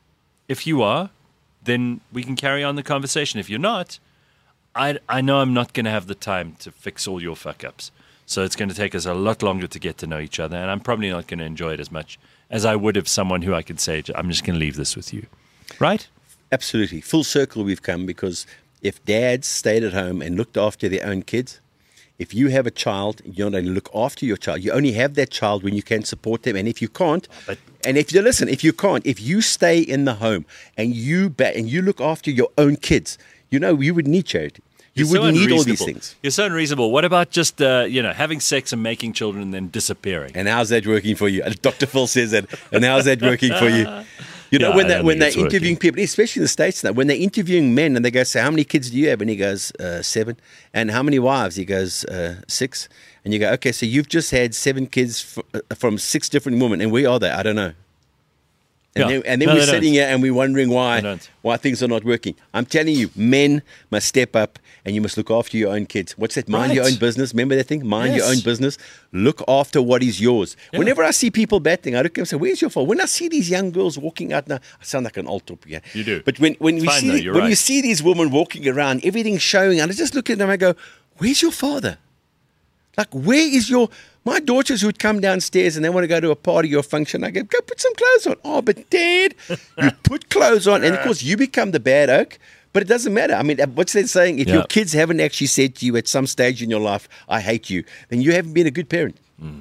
If you are, then we can carry on the conversation. If you're not, I, I know I'm not going to have the time to fix all your fuck-ups. So it's going to take us a lot longer to get to know each other, and I'm probably not going to enjoy it as much as I would if someone who I could say, I'm just going to leave this with you. Right? Absolutely. Full circle we've come, because if dads stayed at home and looked after their own kids, if you have a child, you not only look after your child, you only have that child when you can support them. And if you can't, But- and if you listen, if you can't, if you stay in the home and you ba- and you look after your own kids, you know, you would need charity. You You're so wouldn't need all these unreasonable. things. You're so unreasonable. What about just, uh, you know, having sex and making children and then disappearing? And how's that working for you? Doctor Phil says that. And how's that working for you? You know, Yeah, when I they, don't when think they're it's interviewing working. people, especially in the States now, when they're interviewing men and they go, so how many kids do you have? And he goes, uh, seven. And how many wives? He goes, uh, six. And you go, okay, so you've just had seven kids f- uh, from six different women. And where are they? I don't know. And Yeah. then, and then No, we're they sitting don't. here and we're wondering why, They don't. why things are not working. I'm telling you, men must step up and you must look after your own kids. What's that? Mind your Right. own business. Remember that thing? Mind your Yes. own business. Look after what is yours. Yeah. Whenever I see people battling, I look at them and say, where's your fault? When I see these young girls walking out now, I sound like an old top again. You do. But when, when, we fine see, though, the- you're when you right. see these women walking around, everything's showing, and I just look at them and I go, where's your father? Like, where is your... My daughters who would come downstairs and they want to go to a party or function, I go, go put some clothes on. Oh, but Dad, you put clothes on. And, of course, you become the bad oak. But it doesn't matter. I mean, what's that saying? If Yeah. your kids haven't actually said to you at some stage in your life, I hate you, then you haven't been a good parent.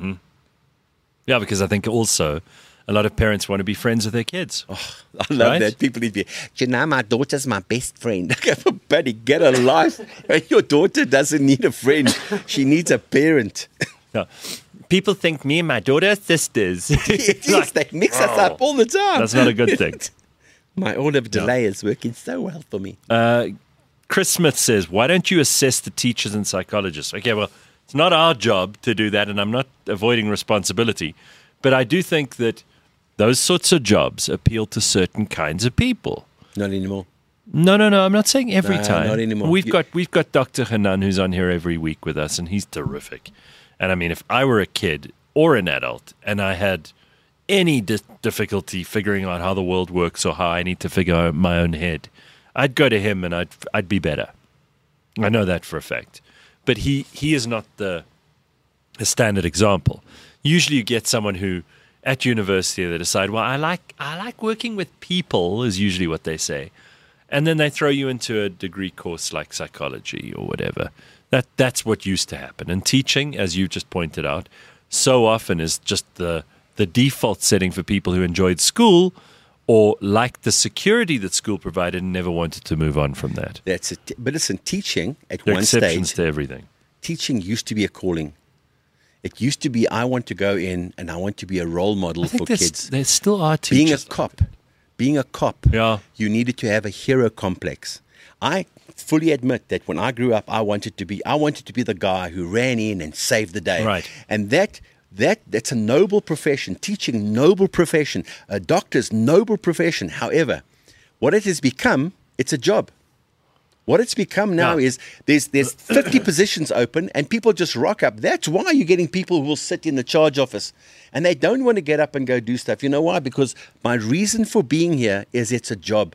Yeah, because I think also a lot of parents want to be friends with their kids. I love Right? that. People need to be, you know, my daughter's my best friend. Buddy, get a life. Your daughter doesn't need a friend. She needs a parent. Yeah. People think me and my daughter are sisters. It is. They mix us up all the time. That's not a good thing. My order of delay is working so well for me. Uh, Chris Smith says, why don't you assess the teachers and psychologists? Okay, well, it's not our job to do that, and I'm not avoiding responsibility. But I do think that those sorts of jobs appeal to certain kinds of people. Not anymore. No, no, no. I'm not saying every No, time. not anymore. We've You- got we've got Doctor Hanan who's on here every week with us, and he's terrific. And I mean, if I were a kid or an adult and I had any di- difficulty figuring out how the world works or how I need to figure out my own head, I'd go to him and I'd I'd be better. I know that for a fact. But he he is not the the standard example. Usually, you get someone who at university they decide, well, I like I like working with people is usually what they say. And then they throw you into a degree course like psychology or whatever. That that's what used to happen. And teaching, as you just pointed out, so often is just the the default setting for people who enjoyed school or liked the security that school provided and never wanted to move on from that. That's it. But listen, teaching at There are one exceptions stage, to everything. teaching used to be a calling. It used to be, I want to go in and I want to be a role model I think for there's- kids. there still are Being a teachers. cop, being a cop, Yeah. you needed to have a hero complex. I fully admit that when I grew up, I wanted to be, I wanted to be the guy who ran in and saved the day. Right. And that, that, that's a noble profession. Teaching, noble profession. A doctor's noble profession. However, what it has become, it's a job. What it's become now Yeah. is there's there's fifty positions open and people just rock up. That's why you're getting people who will sit in the charge office and they don't want to get up and go do stuff. You know why? Because my reason for being here is it's a job.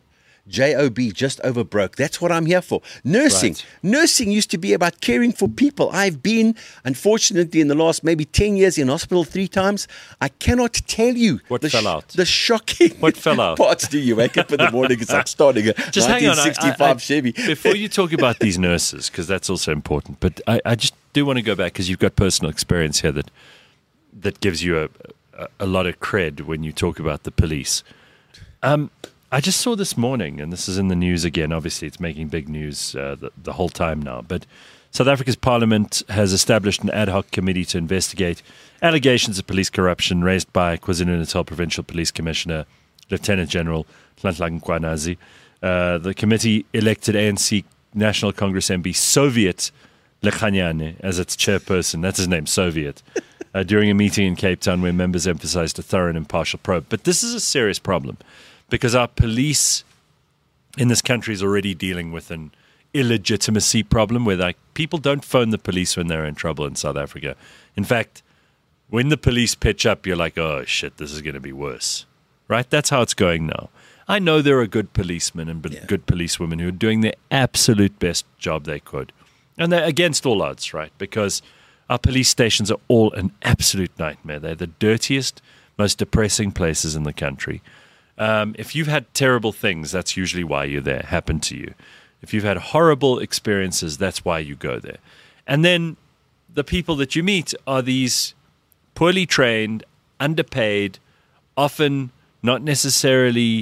J O B, just over broke. That's what I'm here for. Nursing. Right. Nursing used to be about caring for people. I've been, unfortunately, in the last maybe ten years in hospital three times. I cannot tell you What the fell out? The shocking What fell out? parts. Do you wake up in the morning, it's like starting a Just hang on. I- nineteen sixty-five I- I- Chevy. Before you talk about these nurses, because that's also important, but I, I just do want to go back because you've got personal experience here that that gives you a, a, a lot of cred when you talk about the police. Um, I just saw this morning, and this is in the news again. Obviously, it's making big news uh, the, the whole time now. But South Africa's Parliament has established an ad hoc committee to investigate allegations of police corruption raised by KwaZulu-Natal Provincial Police Commissioner Lieutenant General Nhlanhla Mkhwanazi. Uh, the committee elected A N C National Congress M P Soviet Lekhanyane as its chairperson. That's his name, Soviet. Uh, during a meeting in Cape Town where members emphasized a thorough and impartial probe. But this is a serious problem because our police in this country is already dealing with an illegitimacy problem where like people don't phone the police when they're in trouble in South Africa. In fact, when the police pitch up, you're like, oh, shit, this is going to be worse. Right? That's how it's going now. I know there are good policemen and Yeah. good policewomen who are doing their absolute best job they could. And they're against all odds, right? Because our police stations are all an absolute nightmare. They're the dirtiest, most depressing places in the country. Um, if you've had terrible things, that's usually why you're there, happened to you. If you've had horrible experiences, that's why you go there. And then the people that you meet are these poorly trained, underpaid, often not necessarily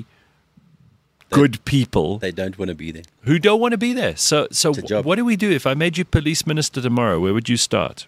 good people They don't want to be there. who don't want to be there. So, so It's a job. what do we do? If I made you police minister tomorrow, where would you start?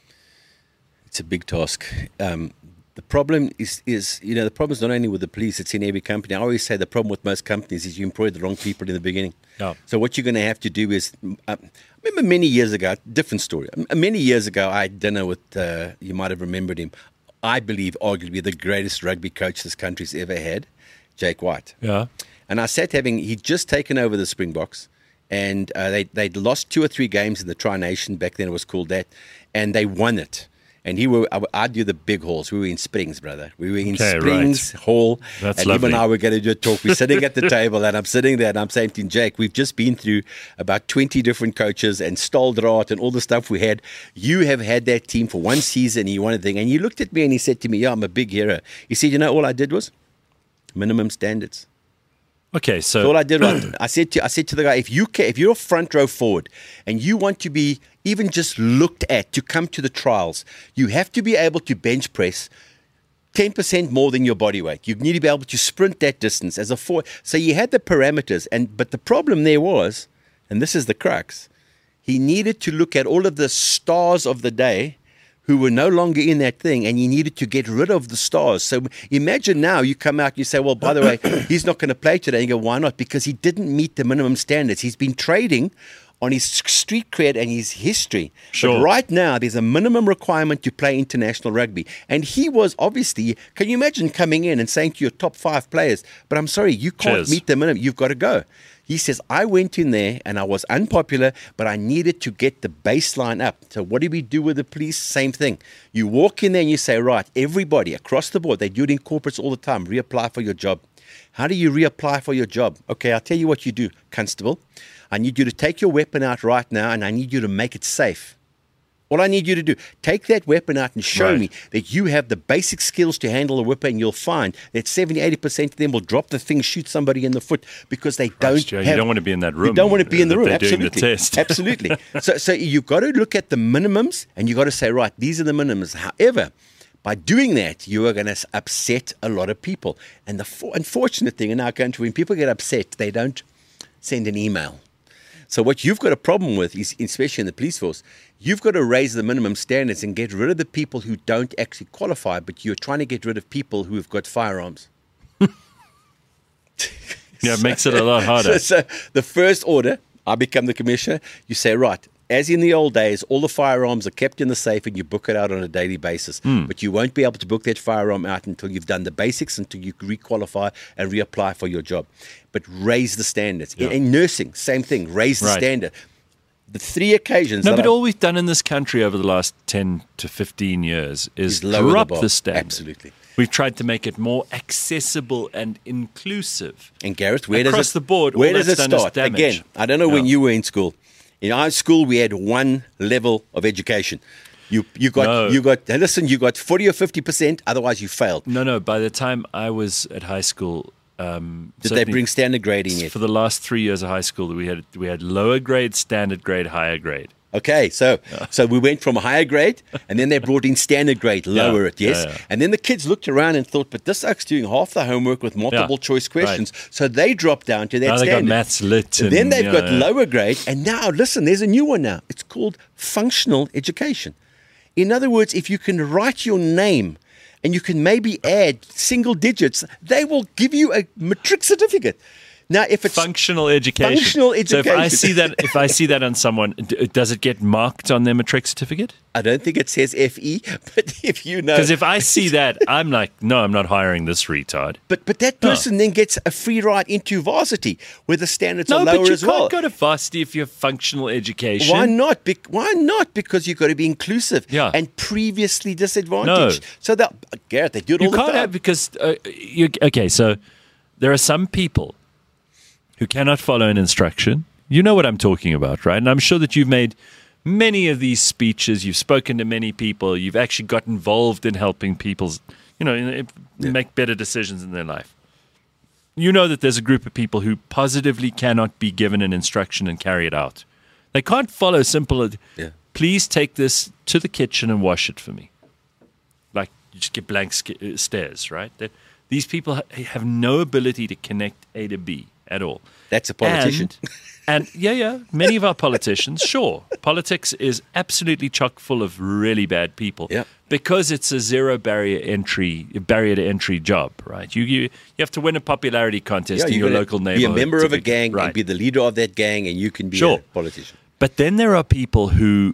It's a big task. Um, the problem is, is, you know, the problem is not only with the police, it's in every company. I always say the problem with most companies is you employ the wrong people in the beginning. Yeah. So what you're going to have to do is, uh, I remember many years ago, different story. Uh, Many years ago, I had dinner with, uh, you might have remembered him, I believe arguably the greatest rugby coach this country's ever had, Jake White. Yeah. And I sat having, he'd just taken over the Springboks, and uh, they, they'd lost two or three games in the Tri-Nation, back then it was called that, and they won it. And he were, I, I do the big halls. We were in Springs, brother. We were in Okay, Springs Hall. That's and lovely. him and I were going to do a talk. We're sitting at the table, and I'm sitting there, and I'm saying to him, Jake, we've just been through about twenty different coaches and Staldraat and all the stuff we had. You have had that team for one season, and you wanted thing. And he looked at me, and he said to me, yeah, I'm a big hero. He said, you know, all I did was minimum standards. Okay, So so all I did was I said to I said to the guy, if you ca- if you're a front row forward and you want to be even just looked at to come to the trials, you have to be able to bench press ten percent more than your body weight. You need to be able to sprint that distance as a forward. So you had the parameters, and but the problem there was, and this is the crux, he needed to look at all of the stars of the day who were no longer in that thing, and you needed to get rid of the stars. So imagine now you come out and you say, well, by the way, he's not going to play today. And you go, why not? Because he didn't meet the minimum standards. He's been trading on his street cred and his history. Sure. But right now, there's a minimum requirement to play international rugby. And he was obviously, can you imagine coming in and saying to your top five players, but I'm sorry, you can't Cheers. meet the minimum. You've got to go. He says, I went in there and I was unpopular, but I needed to get the baseline up. So what do we do with the police? Same thing. You walk in there and you say, right, everybody across the board, they do it in corporates all the time, reapply for your job. How do you reapply for your job? Okay, I'll tell you what you do, Constable. I need you to take your weapon out right now and I need you to make it safe. All I need you to do, take that weapon out and show Right. me that you have the basic skills to handle a weapon, and you'll find that seventy, eighty percent of them will drop the thing, shoot somebody in the foot because they don't Joe, you have... don't want to be in that room, You don't want to be uh, in the that room, they're doing absolutely. the test. Absolutely. So, so you've got to look at the minimums and you've got to say, right, these are the minimums. However, by doing that, you are going to upset a lot of people. And the for- unfortunate thing in our country, when people get upset, they don't send an email. So what you've got a problem with is, especially in the police force, you've got to raise the minimum standards and get rid of the people who don't actually qualify, but you're trying to get rid of people who have got firearms. Yeah, it makes it a lot harder. So, so the first order, I become the commissioner, you say, right, as in the old days, all the firearms are kept in the safe and you book it out on a daily basis. Hmm. But you won't be able to book that firearm out until you've done the basics, until you requalify and reapply for your job. But raise the standards. In, Yeah. in nursing, same thing, raise the Right. standard. The three occasions No, that but I- all we've done in this country over the last ten to fifteen years is is lower drop the, bar. the standard. Absolutely. We've tried to make it more accessible and inclusive. And Gareth, where Across does it, the board, where all does it that's done is start? damage. Again, I don't know when Yeah. you were in school. In our school, we had one level of education. You you got No. you got listen. You got forty or fifty percent. Otherwise, you failed. No, no. By the time I was at high school, um, Did they certainly bring standard grading yet? for the last three years of high school, we had we had lower grade, standard grade, higher grade. Okay, so so we went from higher grade, and then they brought in standard grade, lower Yeah, it, yes? yeah, yeah. And then the kids looked around and thought, but this sucks doing half the homework with multiple Yeah, choice questions. So they dropped down to that Now they got standard. maths lit. And, Then they've yeah, got yeah. lower grade, and now, listen, there's a new one now. It's called functional education. In other words, if you can write your name and you can maybe add single digits, they will give you a matric certificate. Now, if it's Functional education. Functional So if I education. see that, if I see that on someone, d- does it get marked on their matric certificate? I don't think it says F E, but if you know. Because if I see that, I'm like, no, I'm not hiring this retard. But but that person then gets a free ride into varsity where the standards No, are but lower you as can't well. go to varsity if you have functional education. Why not? Bec- why not? Because you've got to be inclusive Yeah. and previously disadvantaged. No. So that Garrett, they do it You all the can't time. have because uh, you okay. So there are some people who cannot follow an instruction. You know what I'm talking about, right? And I'm sure that you've made many of these speeches. You've spoken to many people. You've actually got involved in helping people, you know, in- make better decisions in their life. You know that there's a group of people who positively cannot be given an instruction and carry it out. They can't follow simple. Yeah. Please take this to the kitchen and wash it for me. Like you just get blank sk- uh, stares, right? That these people ha- have no ability to connect A to B at all. That's a politician. And, and yeah, yeah, many of our politicians, sure, politics is absolutely chock full of really bad people. Yeah. Because it's a zero barrier entry, barrier to entry job, right? You you, you have to win a popularity contest in you your gotta local be neighborhood. a member to of a be- gang right. and be the leader of that gang, and you can be Sure. a politician. But then there are people who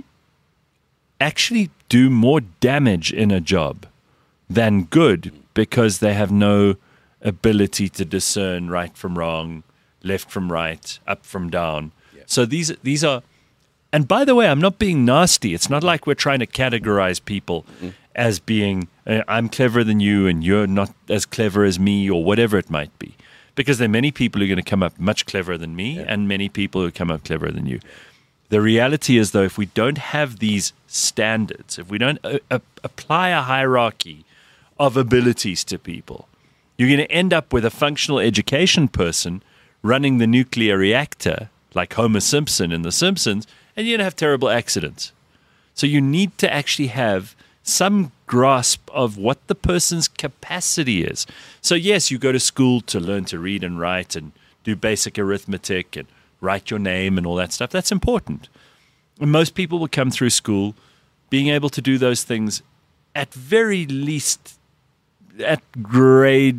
actually do more damage in a job than good because they have no ability to discern right from wrong, left from right, up from down. Yeah. So these these are, and by the way, I'm not being nasty. It's not like we're trying to categorize people Mm-hmm. as being uh, I'm cleverer than you and you're not as clever as me or whatever it might be. Because there are many people who are going to come up much cleverer than me and many people who come up cleverer than you. The reality is, though, if we don't have these standards, if we don't uh, uh, apply a hierarchy of abilities to people, you're going to end up with a functional education person running the nuclear reactor like Homer Simpson in The Simpsons, and you're going to have terrible accidents. So you need to actually have some grasp of what the person's capacity is. So yes, you go to school to learn to read and write and do basic arithmetic and write your name and all that stuff. That's important. And most people will come through school being able to do those things at very least at grade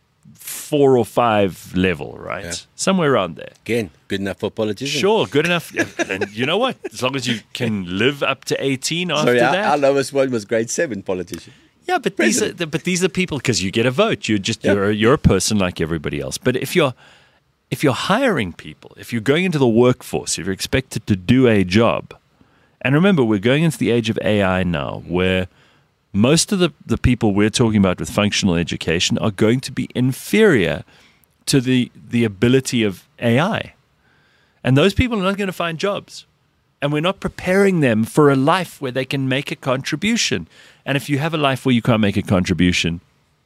four or five level, right? Yeah. Somewhere around there. Again, good enough for politicians. Sure, good enough. And you know what? As long as you can live up to eighteen after Sorry, our, that. our lowest one was grade seven politician. Yeah, but these are President. but these are people because you get a vote. You're just Yeah. you're you're a person like everybody else. But if you're if you're hiring people, if you're going into the workforce, if you're expected to do a job, and remember we're going into the age of A I now, where most of the, the people we're talking about with functional education are going to be inferior to the the ability of A I. And those people are not going to find jobs. And we're not preparing them for a life where they can make a contribution. And if you have a life where you can't make a contribution,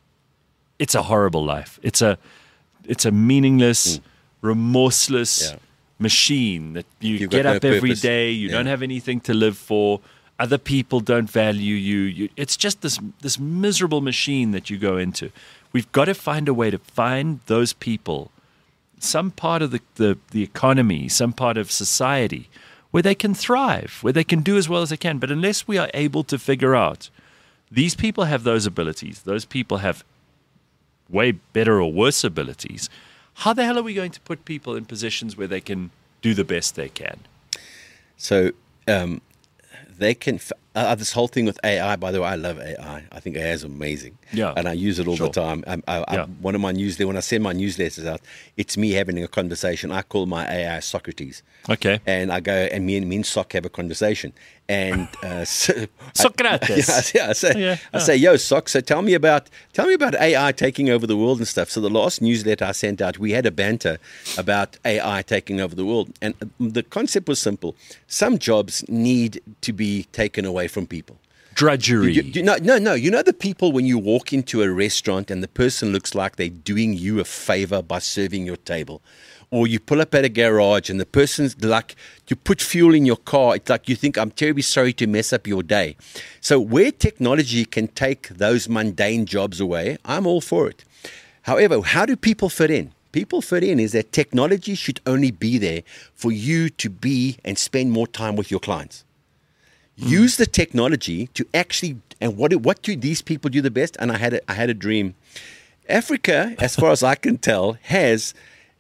it's a horrible life. It's a it's a meaningless, remorseless Yeah. machine that you You've get got no up every purpose. day, you Yeah. don't have anything to live for. Other people don't value you. you. It's just this this miserable machine that you go into. We've got to find a way to find those people, some part of the, the, the economy, some part of society, where they can thrive, where they can do as well as they can. But unless we are able to figure out these people have those abilities, those people have way better or worse abilities, how the hell are we going to put people in positions where they can do the best they can? So um, they can. F- uh, this whole thing with A I, by the way, I love A I. I think A I is amazing. Yeah. And I use it all Sure. the time. I, I, I, Yeah. One of my newsletters, when I send my newsletters out, it's me having a conversation. I call my A I Socrates. Okay. And I go, and me and me and Soc have a conversation. And uh, so Socrates. I, yeah, I say, I say, Yeah, I yeah. say, yo, Soc, so tell me about tell me about A I taking over the world and stuff. So the last newsletter I sent out, we had a banter about A I taking over the world, and the concept was simple: some jobs need to be taken away from people. Drudgery. You, you, no, no, no. You know the people when you walk into a restaurant and the person looks like they're doing you a favor by serving your table. Or you pull up at a garage and the person's like, you put fuel in your car. It's like you think, I'm terribly sorry to mess up your day. So where technology can take those mundane jobs away, I'm all for it. However, how do people fit in? People fit in is that technology should only be there for you to be and spend more time with your clients. Use the technology to actually, and what do, what do these people do the best? And I had a, I had a dream. Africa, as far as I can tell, has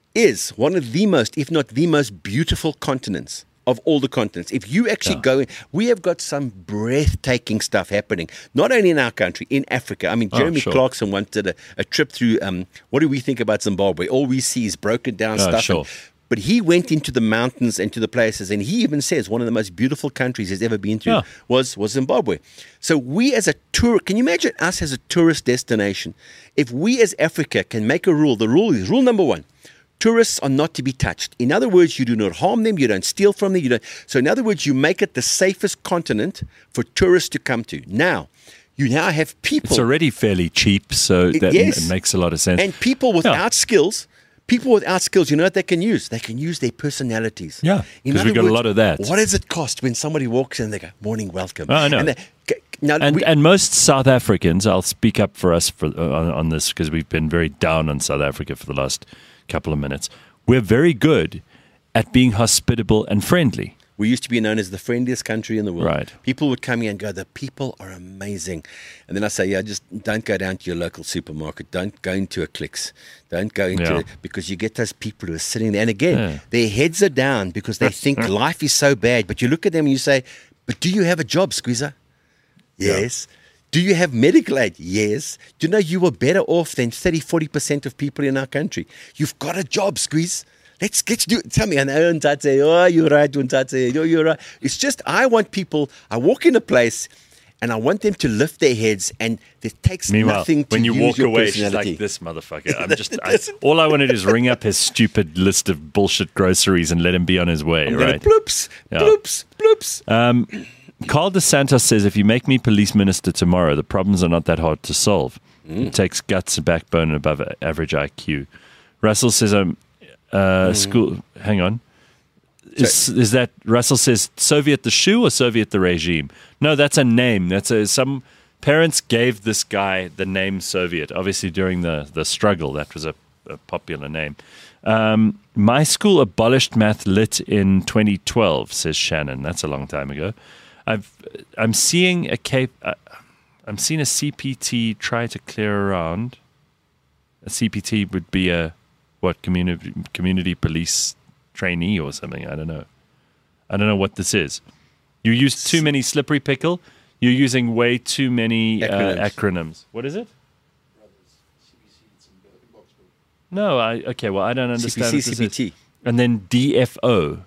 is one of the most, if not the most beautiful continents of all the continents. If you actually Yeah. go in, we have got some breathtaking stuff happening, not only in our country, in Africa. I mean, Oh, Jeremy sure. Clarkson once did a, a trip through, um, what do we think about Zimbabwe? All we see is broken down Oh, stuff. sure. And, but he went into the mountains and to the places, and he even says one of the most beautiful countries he's ever been to Yeah. was, was Zimbabwe. So we as a tour, can you imagine us as a tourist destination? If we as Africa can make a rule, the rule is rule number one. Tourists are not to be touched. In other words, you do not harm them, you don't steal from them. You don't. So in other words, you make it the safest continent for tourists to come to. Now, you now have people. It's already fairly cheap, so that yes. it makes a lot of sense. And people without Yeah. skills, people without skills, you know what they can use? They can use their personalities. Yeah, In 'cause we other got a words, lot of that. What does it cost when somebody walks in and they go, morning, welcome? Oh, I know. And they, now, And, we, and most South Africans, I'll speak up for us for uh, on, on this because we've been very down on South Africa for the last couple of minutes. We're very good at being hospitable and friendly. we used to be known as the friendliest country in the world. Right. People would come here and go, the people are amazing. And then I say, yeah, just don't go down to your local supermarket. Don't go into a Clicks. Don't go into Yeah. it because you get those people who are sitting there. And again, Yeah. their heads are down because they think life is so bad. But you look at them and you say, but do you have a job, Squeezer? Yes. Do you have medical aid? Yes. Do you know you were better off than thirty, forty percent of people in our country? You've got a job, Squeeze. Let's get you do it. Tell me, and I don't say, oh, you're right, Untate, oh, you're right. It's just, I want people, I walk in a place and I want them to lift their heads, and it takes Meanwhile, nothing to when you use walk your away, she's personality. like, this motherfucker. I'm just, I, all I wanted is ring up his stupid list of bullshit groceries and let him be on his way, I'm gonna right? Bloops, Yeah. bloops, bloops. Um, Carl DeSantos says, if you make me police minister tomorrow, the problems are not that hard to solve. Mm. It takes guts and backbone and above average I Q. Russell says, um, uh, Mm. school, hang on. Is, is that, Russell says, Soviet the shoe or Soviet the regime? No, that's a name. That's a, some parents gave this guy the name Soviet. Obviously, during the, the struggle, that was a, a popular name. Um, my school abolished math lit in twenty twelve, says Shannon. That's a long time ago. I've I'm seeing a cape. Uh, I'm seeing a C P T try to clear around. A C P T would be a what community community police trainee or something. I don't know. I don't know what this is. You use too many slippery pickle. You're using way too many Acronyms. uh, acronyms. What is it? No, I okay. Well, I don't understand. C P what C, this C P is. T. And then D F O.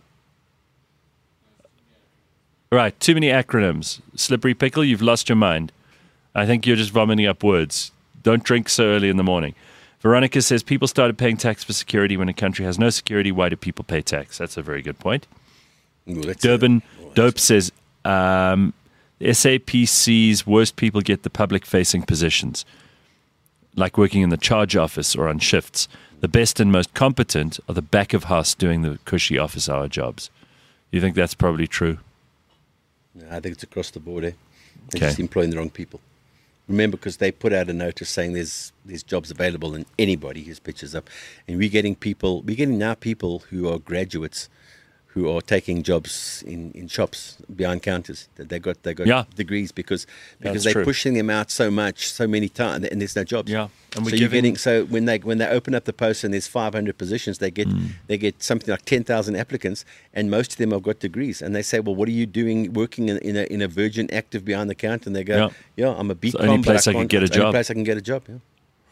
Right, too many acronyms. Slippery pickle, you've lost your mind. I think you're just vomiting up words. Don't drink so early in the morning. Veronica says people started paying tax for security when a country has no security. Why do people pay tax? That's a very good point. Ooh, that's Durban a- oh, Dope says um, S A P C's worst people get the public-facing positions, like working in the charge office or on shifts. The best and most competent are the back of house doing the cushy office hour jobs. You think that's probably true? I think it's across the board. Eh? They're Okay. just employing the wrong people. Remember, because they put out a notice saying there's there's jobs available, and anybody whose pictures up, and we're getting people. We're getting now people who are graduates, who are taking jobs in, in shops behind counters. They got they got Yeah. degrees because because That's they're true. pushing them out so much, so many times, and there's no jobs. Yeah. And we're so you're giving- getting so when they when they open up the post and there's five hundred positions, they get Mm. they get something like ten thousand applicants, and most of them have got degrees. And they say, well, what are you doing working in, in a in a Virgin Active behind the counter? And they go, Yeah. yeah, I'm a B the Com, only but place I I can can't- get a it's the only job. place I can get a job. Yeah.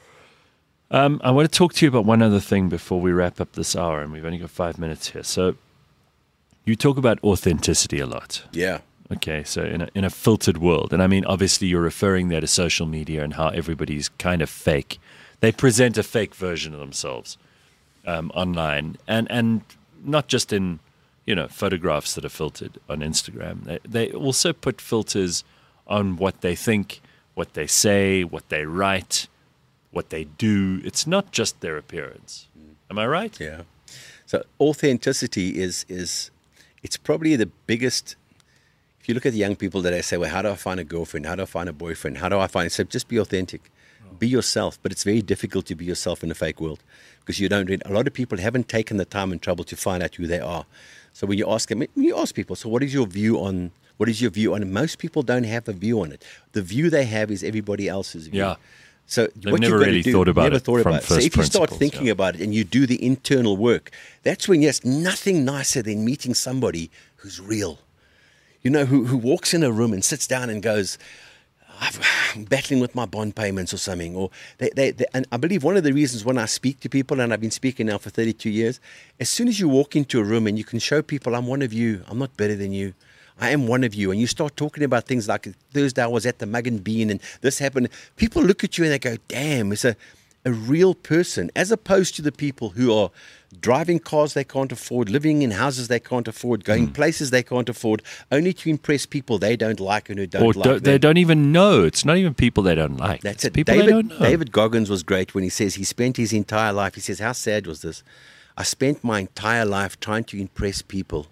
Um, I want to talk to you about one other thing before we wrap up this hour, and we've only got five minutes here. So, you talk about authenticity a lot. Yeah. Okay, so in a, in a filtered world, and I mean, obviously, you're referring there to social media and how everybody's kind of fake. They present a fake version of themselves um, online, and and not just in you know photographs that are filtered on Instagram. They they also put filters on what they think, what they say, what they write, what they do. It's not just their appearance. Am I right? Yeah. So authenticity is is it's probably the biggest. If you look at the young people that I say, well, how do I find a girlfriend? How do I find a boyfriend? How do I find? So just be authentic, be yourself. But it's very difficult to be yourself in a fake world because you don't. Read. A lot of people haven't taken the time and trouble to find out who they are. So when you ask them, when you ask people, so what is your view on? What is your view on it? Most people don't have a view on it. The view they have is everybody else's view. Yeah. So They've what never you've got really to do, thought about never it thought from about it. So first if you start principles, thinking yeah. about it and you do the internal work, that's when there's nothing nicer than meeting somebody who's real. You know, who who walks in a room and sits down and goes, I've, I'm battling with my bond payments or something. Or they, they, they, and I believe one of the reasons when I speak to people, and I've been speaking now for thirty-two years, as soon as you walk into a room and you can show people, I'm one of you, I'm not better than you, I am one of you, and you start talking about things like Thursday I was at the Mug and Bean and this happened, people look at you and they go, damn, it's a, a real person, as opposed to the people who are driving cars they can't afford, living in houses they can't afford, going Hmm. places they can't afford, only to impress people they don't like and who don't Or like do, them. they don't even know. It's not even people they don't like. That's it's it. people David, they don't know. David Goggins was great when he says he spent his entire life. He says, how sad was this? I spent my entire life trying to impress people,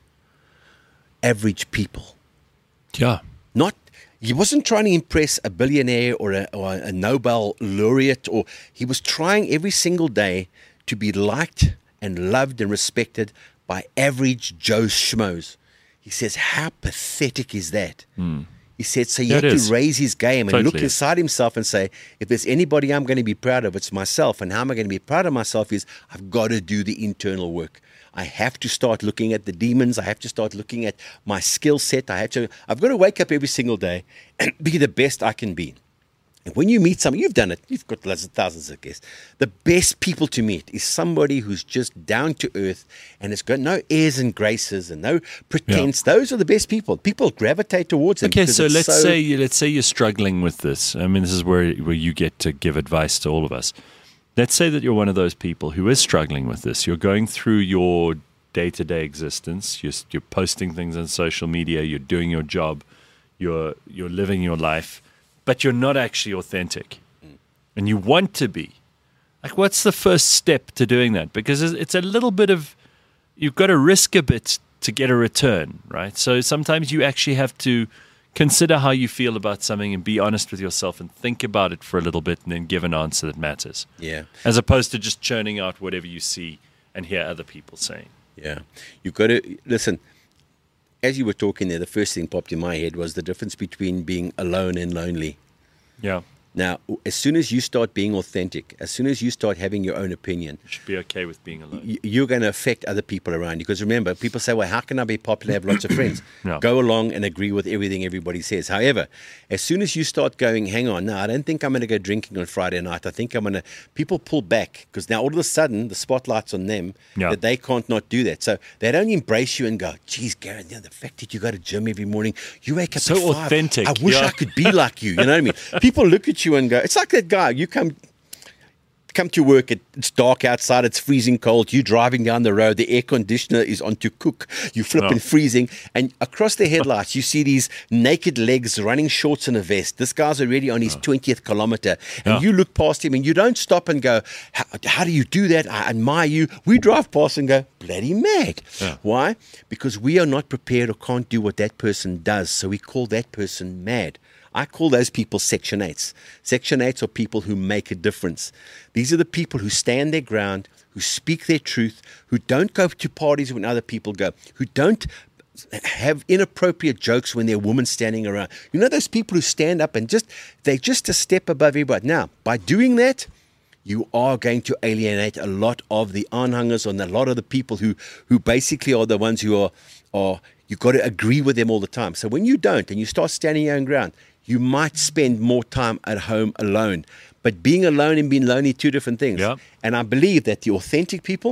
average people. Yeah. Not, he wasn't trying to impress a billionaire or a, or a Nobel laureate, or he was trying every single day to be liked and loved and respected by average Joe Schmoes. He says, how pathetic is that? He said, so he Yeah, had it to is. raise his game and look Totally is. inside himself and say, if there's anybody I'm going to be proud of, it's myself. And how am I going to be proud of myself is I've got to do the internal work. I have to start looking at the demons. I have to start looking at my skill set. I have to, I've got to wake up every single day and be the best I can be. And when you meet someone, you've done it, you've got lots of thousands of guests. The best people to meet is somebody who's just down to earth and has got no airs and graces and no pretense. Those are the best people. People gravitate towards them. Okay, because so it's let's so- say you- let's say you're struggling with this. I mean, this is where where you get to give advice to all of us. Let's say that you're one of those people who is struggling with this. You're going through your day-to-day existence. You're you're posting things on social media. You're doing your job. You're you're living your life, but you're not actually authentic, and you want to be. Like, what's the first step to doing that? Because it's it's a little bit of, you've got to risk a bit to get a return, right? So sometimes you actually have to consider how you feel about something and be honest with yourself and think about it for a little bit and then give an answer that matters. Yeah. As opposed to just churning out whatever you see and hear other people saying. Yeah. You've got to listen. As you were talking there, the first thing popped in my head was the difference between being alone and lonely. Yeah. Now, as soon as you start being authentic, as soon as you start having your own opinion, You should be okay with being alone. y- you're going to affect other people around you. Because remember, people say, well, how can I be popular, have lots of friends? No. Go along and agree with everything everybody says. However, as soon as you start going, hang on, no, I don't think I'm going to go drinking on Friday night. I think I'm going to, people pull back because now all of a sudden the spotlight's on them Yeah. that they can't not do that. So they don't embrace you and go, geez, Gareth, you know, the fact that you go to gym every morning, you wake up So at five. authentic, I wish yeah. I could be like you. You know what I mean? People look at you and go, it's like that guy. You come come to work, it, it's dark outside, it's freezing cold, you're driving down the road, the air conditioner is on to cook, you're flipping No. freezing, and across the headlights you see these naked legs running shorts and a vest. This guy's already on his twentieth kilometer, and Yeah. you look past him and you don't stop and go, how, how do you do that? I admire you. We drive past and go, bloody mad. Yeah. Why? Because we are not prepared or can't do what that person does, so we call that person mad. I call those people Section eights. Section eights are people who make a difference. These are the people who stand their ground, who who speak their truth, who don't go to parties when other people go, who don't have inappropriate jokes when there are women standing around. You know those people who stand up and just, they're just a step above everybody. Now, by doing that, you are going to alienate a lot of the aanhangers and a lot of the people who, who basically are the ones who are, are, you've got to agree with them all the time. So when you don't and you start standing your own ground, you might spend more time at home alone. But being alone and being lonely, two different things. Yeah. And I believe that the authentic people,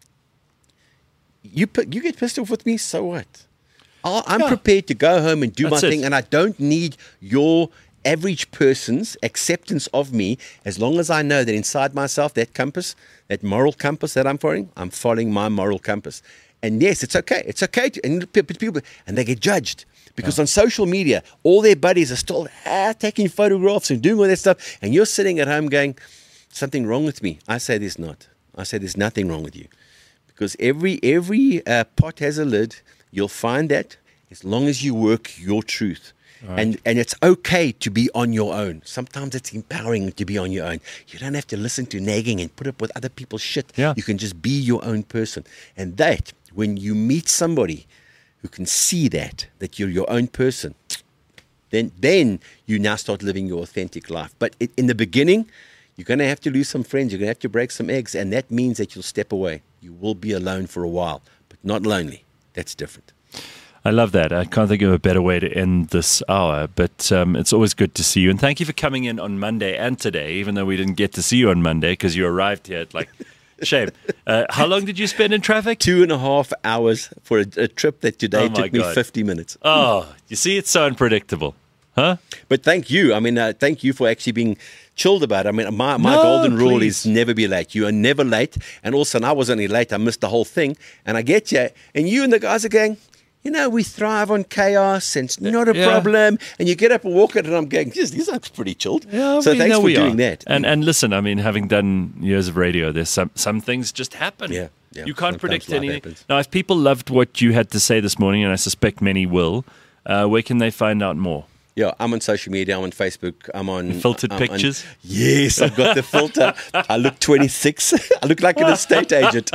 you you get pissed off with me, so what? I'll, I'm Yeah. prepared to go home and do That's my it. thing, and I don't need your average person's acceptance of me, as long as I know that inside myself, that compass, that moral compass that I'm following, I'm following my moral compass. And yes, it's okay. It's okay to, and people, and they get judged. Because yeah. on social media, all their buddies are still ah, taking photographs and doing all that stuff, and you're sitting at home going, something wrong with me. I say there's not. I say there's nothing wrong with you. Because every, every uh, pot has a lid. You'll find that as long as you work your truth. Right. And and it's okay to be on your own. Sometimes it's empowering to be on your own. You don't have to listen to nagging and put up with other people's shit. Yeah. You can just be your own person. And that, when you meet somebody who can see that, that you're your own person, then then you now start living your authentic life. But it, in the beginning, you're going to have to lose some friends. You're going to have to break some eggs. And that means that you'll step away. You will be alone for a while, but not lonely. That's different. I love that. I can't think of a better way to end this hour, but um, it's always good to see you. And thank you for coming in on Monday and today, even though we didn't get to see you on Monday because you arrived here at like, shame. Uh, how long did you spend in traffic? Two and a half hours for a, a trip that today Oh my took me God. fifty minutes. Oh, you see, it's so unpredictable. Huh? But thank you. I mean, uh, thank you for actually being chilled about it. I mean, my, my No, golden rule please. is never be late. You are never late. And also, and I was only late. I missed the whole thing. And I get you. And you and the guys are going, you know, we thrive on chaos and it's not a Yeah. problem. And you get up and walk it, and I'm going, geez, these are pretty chilled. Yeah, so we thanks know for we doing are. that. And and listen, I mean, having done years of radio, there's some some things just happen. Yeah, yeah. You can't Sometimes predict life anything. happens. Now, if people loved what you had to say this morning, and I suspect many will, uh, where can they find out more? Yeah, I'm on social media. I'm on Facebook. I'm on Filtered I'm on- pictures? yes, I've got the filter. I look twenty-six. I look like an estate agent.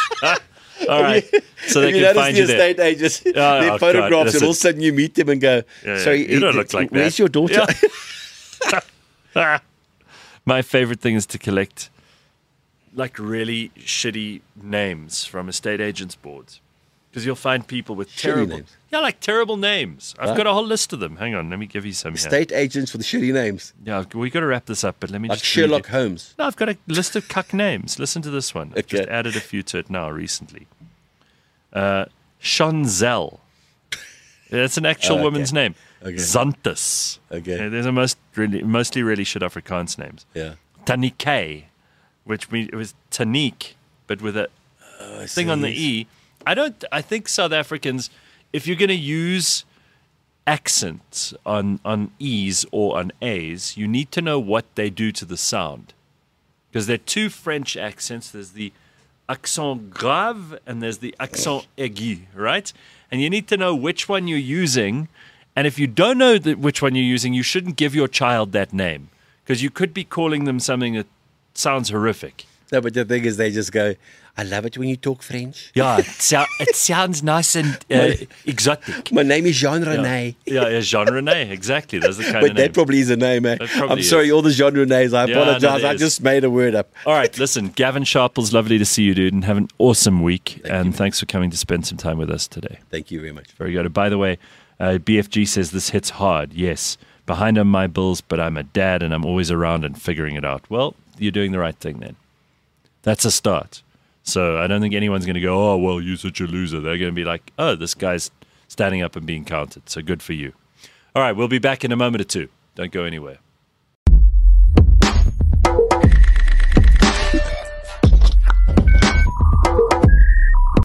All right, so they If you can notice find the you there. estate agents, oh, their God, photographs, and listen. all of a sudden you meet them and go, Yeah, yeah, sorry, you don't it- look like where's that. your daughter? Yeah. My favorite thing is to collect like really shitty names from estate agents' boards. Because you'll find people with terrible names? Yeah, like terrible names. I've Huh? got a whole list of them. Hang on, let me give you some here. Estate agents with the shitty names, Yeah, we got to wrap this up, but let me like just read Sherlock you- Holmes. No, I've got a list of cuck names. Listen to this one. I've Okay. just added a few to it now recently. Uh, Shonzel. That's an actual Oh, okay. woman's name. Okay. Xanthus. Okay. Yeah, there's a most really, mostly really shit Afrikaans names. Yeah. Tanike, which means it was Tanique, but with a Oh, thing on the E. I don't. I think South Africans, if you're going to use accents on on E's or on A's, you need to know what they do to the sound, because there are two French accents. There's the accent grave and there's the accent aigu, right? And you need to know which one you're using. And if you don't know the, which one you're using, you shouldn't give your child that name, because you could be calling them something that sounds horrific. No, but the thing is, they just go, I love it when you talk French. Yeah, it, sou- it sounds nice and uh, exotic. My name is Jean Rene. Yeah, yeah, Jean Rene, exactly. That's the kind But of that name. probably is a name, eh? That probably I'm sorry, is. all the Jean Renes. I Yeah, no, apologize. it I is. just made a word up. All right, listen, Gavin Sharples, lovely to see you, dude, and have an awesome week. Thank and you. thanks for coming to spend some time with us today. Thank you very much. Very good. By the way, uh, B F G says this hits hard. Yes, behind on my bills, but I'm a dad and I'm always around and figuring it out. Well, you're doing the right thing then. That's a start. So I don't think anyone's going to go, oh, well, you're such a loser. They're going to be like, oh, this guy's standing up and being counted. So good for you. All right, we'll be back in a moment or two. Don't go anywhere.